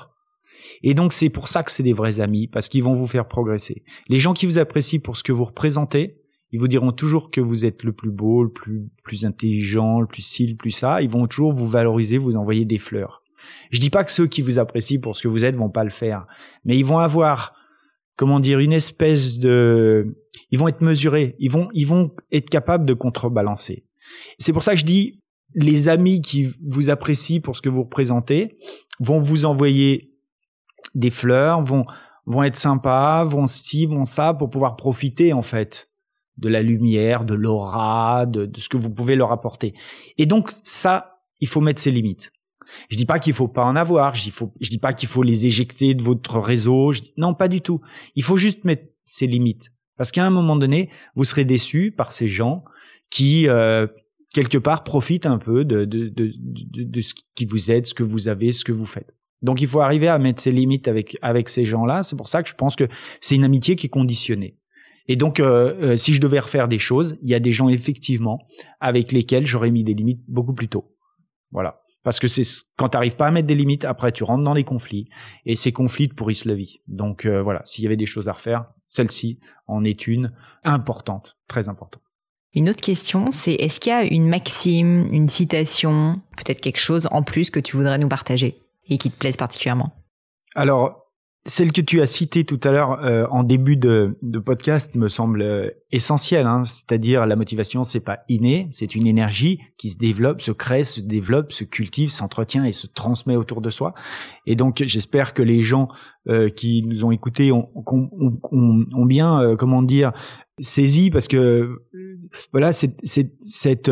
S3: Et donc, c'est pour ça que c'est des vrais amis, parce qu'ils vont vous faire progresser. Les gens qui vous apprécient pour ce que vous représentez, ils vous diront toujours que vous êtes le plus beau, le plus intelligent, le plus ci, le plus ça. Ils vont toujours vous valoriser, vous envoyer des fleurs. Je dis pas que ceux qui vous apprécient pour ce que vous êtes vont pas le faire, mais ils vont avoir une espèce de... Ils vont être mesurés, ils vont être capables de contrebalancer. C'est pour ça que je dis, les amis qui vous apprécient pour ce que vous représentez vont vous envoyer des fleurs, vont être sympas, vont ça, pour pouvoir profiter, en fait, de la lumière, de l'aura, de ce que vous pouvez leur apporter. Et donc, ça, il faut mettre ses limites. Je dis pas qu'il faut pas en avoir, je dis pas qu'il faut les éjecter de votre réseau, non, pas du tout. Il faut juste mettre ses limites. Parce qu'à un moment donné, vous serez déçus par ces gens qui, quelque part, profitent un peu de ce qui vous aide, ce que vous avez, ce que vous faites. Donc, il faut arriver à mettre ses limites avec ces gens-là. C'est pour ça que je pense que c'est une amitié qui est conditionnée. Et donc, si je devais refaire des choses, il y a des gens, effectivement, avec lesquels j'aurais mis des limites beaucoup plus tôt. Voilà. Parce que quand tu n'arrives pas à mettre des limites, après tu rentres dans des conflits, et ces conflits te pourrissent la vie. Donc voilà, s'il y avait des choses à refaire, celle-ci en est une importante, très importante.
S1: Une autre question, c'est est-ce qu'il y a une maxime, une citation, peut-être quelque chose en plus que tu voudrais nous partager et qui te plaise particulièrement?
S3: Alors, celle que tu as citée tout à l'heure en début de podcast me semble essentielle, hein. C'est-à-dire la motivation, c'est pas inné, c'est une énergie qui se développe, se crée, se développe, se cultive, s'entretient et se transmet autour de soi. Et donc j'espère que les gens qui nous ont écoutés ont bien saisi, parce que voilà, cette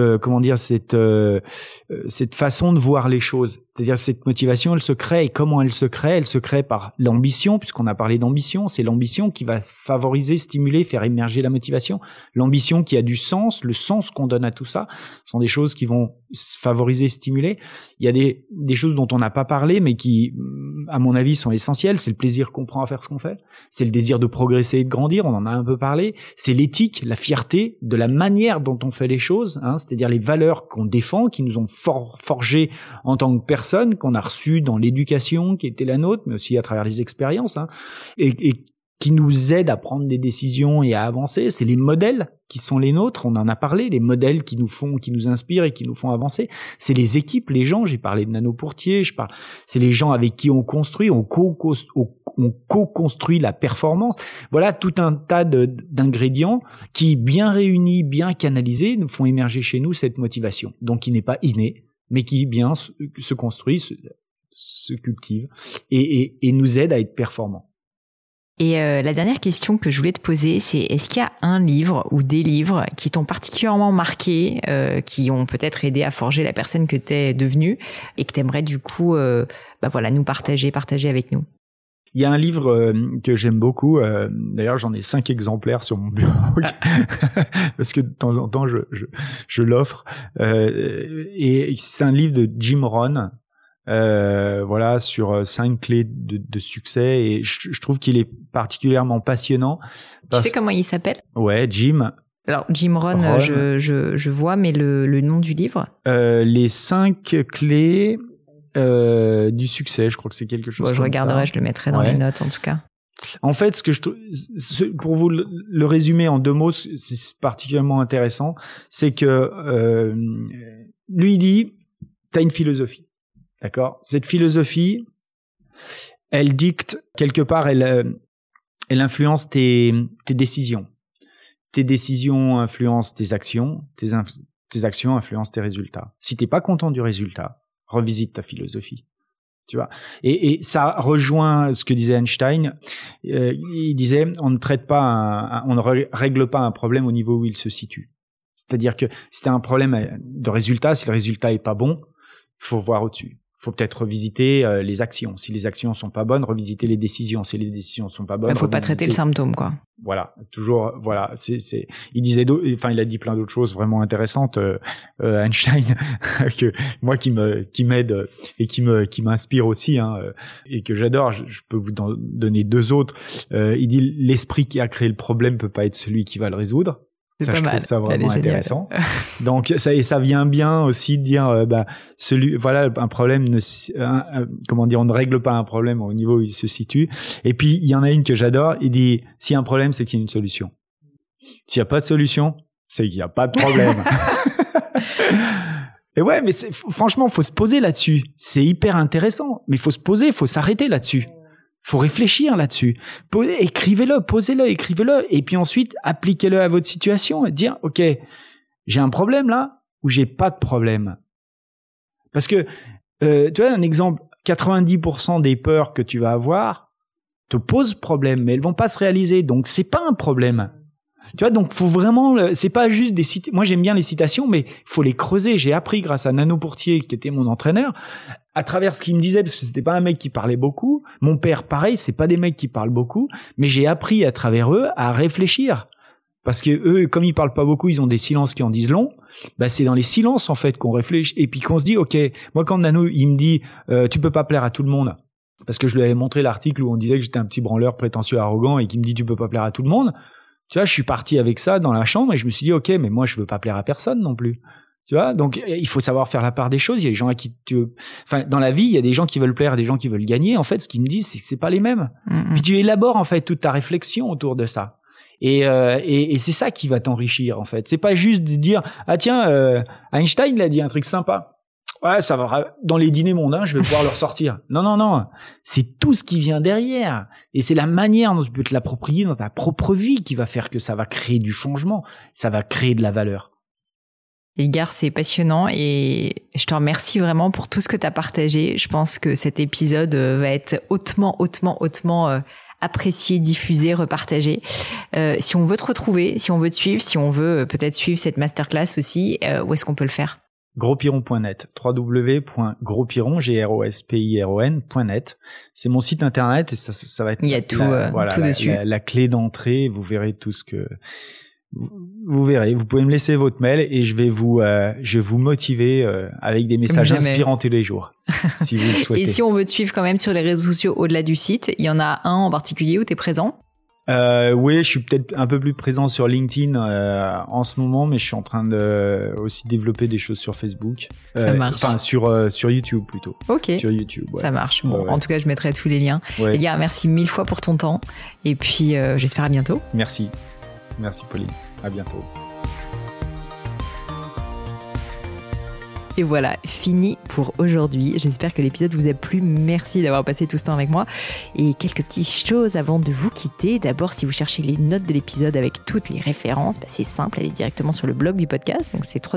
S3: façon de voir les choses, c'est-à-dire cette motivation, elle se crée. Et comment elle se crée? Elle se crée par l'ambition, puisqu'on a parlé d'ambition. C'est l'ambition qui va favoriser, stimuler, faire émerger la motivation. L'ambition qui a du sens, le sens qu'on donne à tout ça, sont des choses qui vont favoriser, stimuler. Il y a des choses dont on n'a pas parlé, mais qui, à mon avis, sont essentielles. C'est le plaisir qu'on prend à faire ce qu'on fait. C'est le désir de progresser et de grandir. On en a un peu parlé. C'est l'éthique, la fierté de la manière dont on fait les choses, hein, c'est-à-dire les valeurs qu'on défend, qui nous ont forgé en tant que personnes, qu'on a reçues dans l'éducation qui était la nôtre, mais aussi à travers les expériences, hein, et qui nous aident à prendre des décisions et à avancer. C'est les modèles qui sont les nôtres, on en a parlé, les modèles qui nous inspirent et qui nous font avancer. C'est les équipes, les gens, j'ai parlé de Nano Pourtier, c'est les gens avec qui on construit, on co-construit la performance. Voilà tout un tas d'ingrédients qui, bien réunis, bien canalisés, nous font émerger chez nous cette motivation. Donc qui n'est pas innée, mais qui bien se construit, se cultive et nous aide à être performants.
S1: Et la dernière question que je voulais te poser, c'est est-ce qu'il y a un livre ou des livres qui t'ont particulièrement marqué, qui ont peut-être aidé à forger la personne que t'es devenue et que t'aimerais du coup nous partager avec nous?
S3: Il y a un livre que j'aime beaucoup, d'ailleurs j'en ai 5 exemplaires sur mon bureau, parce que de temps en temps je l'offre, et c'est un livre de Jim Rohn, sur 5 clés de succès, et je trouve qu'il est particulièrement passionnant.
S1: Tu sais comment il s'appelle?
S3: Ouais, Jim.
S1: Alors Jim Rohn. Je vois, mais le nom du livre?
S3: Les 5 clés du succès, je crois que c'est quelque chose comme ça. Je
S1: regarderai, je le mettrai dans les notes en tout cas.
S3: En fait, ce que je trouve, pour vous le résumer en 2 mots, c'est particulièrement intéressant, c'est que lui il dit, t'as une philosophie. D'accord ? Cette philosophie, elle dicte, quelque part, elle influence tes décisions. Tes décisions influencent tes actions, tes actions influencent tes résultats. Si t'es pas content du résultat, revisite ta philosophie. Tu vois ? Et ça rejoint ce que disait Einstein. Il disait, on ne règle pas un problème au niveau où il se situe. C'est-à-dire que si t'as un problème de résultat, si le résultat est pas bon, faut voir au-dessus. Faut peut-être revisiter les actions. Si les actions sont pas bonnes, revisiter les décisions. Si les décisions sont pas bonnes,
S1: il faut pas traiter le symptôme, quoi.
S3: Voilà, toujours, voilà. Il disait, il a dit plein d'autres choses vraiment intéressantes. Einstein, que moi qui m'aide et qui m'inspire aussi, hein, et que j'adore. Je peux vous donner deux autres. Il dit, l'esprit qui a créé le problème peut pas être celui qui va le résoudre.
S1: C'est
S3: ça,
S1: pas
S3: je
S1: mal.
S3: trouve ça vraiment intéressant. Donc ça vient bien aussi de dire un problème on ne règle pas un problème au niveau où il se situe. Et puis il y en a une que j'adore, il dit s'il y a un problème, c'est qu'il y a une solution. S'il y a pas de solution, c'est qu'il y a pas de problème. Et ouais, mais franchement, faut se poser là-dessus. C'est hyper intéressant, mais il faut se poser, il faut s'arrêter là-dessus. Faut réfléchir là-dessus. Écrivez-le, posez-le, écrivez-le. Et puis ensuite, appliquez-le à votre situation et dire, OK, j'ai un problème là ou j'ai pas de problème. Parce que, tu vois, un exemple, 90% des peurs que tu vas avoir te posent problème, mais elles vont pas se réaliser. Donc, c'est pas un problème. Tu vois, donc faut vraiment, c'est pas juste des citations. Moi, j'aime bien les citations, mais faut les creuser. J'ai appris grâce à Nano Pourtier, qui était mon entraîneur, à travers ce qu'il me disait, parce que c'était pas un mec qui parlait beaucoup. Mon père, pareil, c'est pas des mecs qui parlent beaucoup, mais j'ai appris à travers eux à réfléchir. Parce que eux, comme ils parlent pas beaucoup, ils ont des silences qui en disent long. Bah, c'est dans les silences, en fait, qu'on réfléchit. Et puis qu'on se dit, OK, moi, quand Nano, il me dit, tu peux pas plaire à tout le monde. Parce que je lui avais montré l'article où on disait que j'étais un petit branleur prétentieux, arrogant, et qu'il me dit, tu peux pas plaire à tout le monde. Tu vois, je suis parti avec ça dans la chambre et je me suis dit, OK, mais moi, je veux pas plaire à personne non plus. Tu vois, donc il faut savoir faire la part des choses. Il y a des gens à qui dans la vie, il y a des gens qui veulent plaire, des gens qui veulent gagner. En fait, ce qu'ils me disent, c'est que c'est pas les mêmes. Mm-hmm. Puis tu élabores en fait toute ta réflexion autour de ça. Et c'est ça qui va t'enrichir en fait. C'est pas juste de dire, ah tiens, Einstein il a dit un truc sympa. Ouais, ça va, dans les dîners mondains, je vais pouvoir le ressortir. Non. C'est tout ce qui vient derrière. Et c'est la manière dont tu peux te l'approprier dans ta propre vie qui va faire que ça va créer du changement. Ça va créer de la valeur.
S1: Edgar, c'est passionnant et je te remercie vraiment pour tout ce que tu as partagé. Je pense que cet épisode va être hautement apprécié, diffusé, repartagé. Si on veut te retrouver, si on veut te suivre, si on veut peut-être suivre cette masterclass aussi, où est-ce qu'on peut le faire ?
S3: Grospiron.net, www.grospiron.net. C'est mon site internet et ça va être.
S1: Il y a tout dessus.
S3: La clé d'entrée. Vous verrez tout ce que vous verrez. Vous pouvez me laisser votre mail et je vais vous motiver avec des messages inspirants tous les jours, si vous le souhaitez.
S1: Et si on veut te suivre quand même sur les réseaux sociaux au-delà du site, il y en a un en particulier où tu es présent?
S3: Oui, je suis peut-être un peu plus présent sur LinkedIn en ce moment, mais je suis en train de aussi développer des choses sur Facebook.
S1: Ça marche.
S3: Enfin, sur YouTube plutôt.
S1: Ok.
S3: Sur YouTube. Ouais.
S1: Ça marche. Bon, en tout cas, je mettrai tous les liens.
S3: Ouais.
S1: Edgar, merci 1000 fois pour ton temps. Et puis, j'espère à bientôt.
S3: Merci Pauline. À bientôt.
S1: Et voilà, fini pour aujourd'hui. J'espère que l'épisode vous a plu. Merci d'avoir passé tout ce temps avec moi. Et quelques petites choses avant de vous quitter. D'abord, si vous cherchez les notes de l'épisode avec toutes les références, c'est simple, allez directement sur le blog du podcast. Donc c'est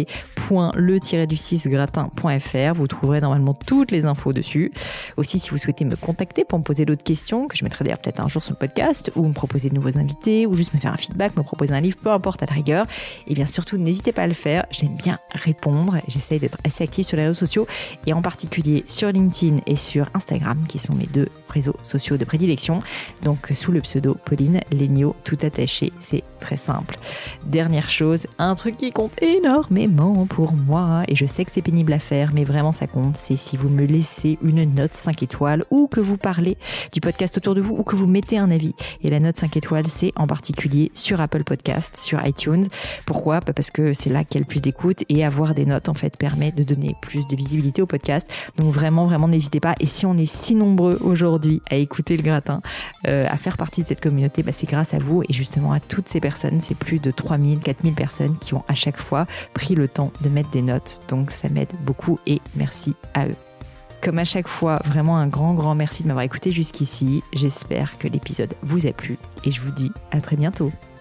S1: www.le-6gratin.fr. Vous trouverez normalement toutes les infos dessus. Aussi, si vous souhaitez me contacter pour me poser d'autres questions, que je mettrai d'ailleurs peut-être un jour sur le podcast, ou me proposer de nouveaux invités, ou juste me faire un feedback, me proposer un livre, peu importe à la rigueur, et bien surtout, n'hésitez pas à le faire. J'aime bien répondre. J'essaye d'être assez active sur les réseaux sociaux et en particulier sur LinkedIn et sur Instagram qui sont mes deux réseaux sociaux de prédilection. Donc sous le pseudo Pauline Léniaud, tout attaché, c'est très simple. Dernière chose, un truc qui compte énormément pour moi et je sais que c'est pénible à faire mais vraiment ça compte, c'est si vous me laissez une note 5 étoiles ou que vous parlez du podcast autour de vous ou que vous mettez un avis. Et la note 5 étoiles, c'est en particulier sur Apple Podcast, sur iTunes. Pourquoi ? Parce que c'est là qu'il y a le plus d'écoute et avoir des notes en fait permet de donner plus de visibilité au podcast. Donc vraiment, n'hésitez pas. Et si on est si nombreux aujourd'hui à écouter le gratin, à faire partie de cette communauté, c'est grâce à vous et justement à toutes ces personnes. C'est plus de 3000, 4000 personnes qui ont à chaque fois pris le temps de mettre des notes. Donc ça m'aide beaucoup et merci à eux. Comme à chaque fois, vraiment un grand merci de m'avoir écouté jusqu'ici. J'espère que l'épisode vous a plu et je vous dis à très bientôt.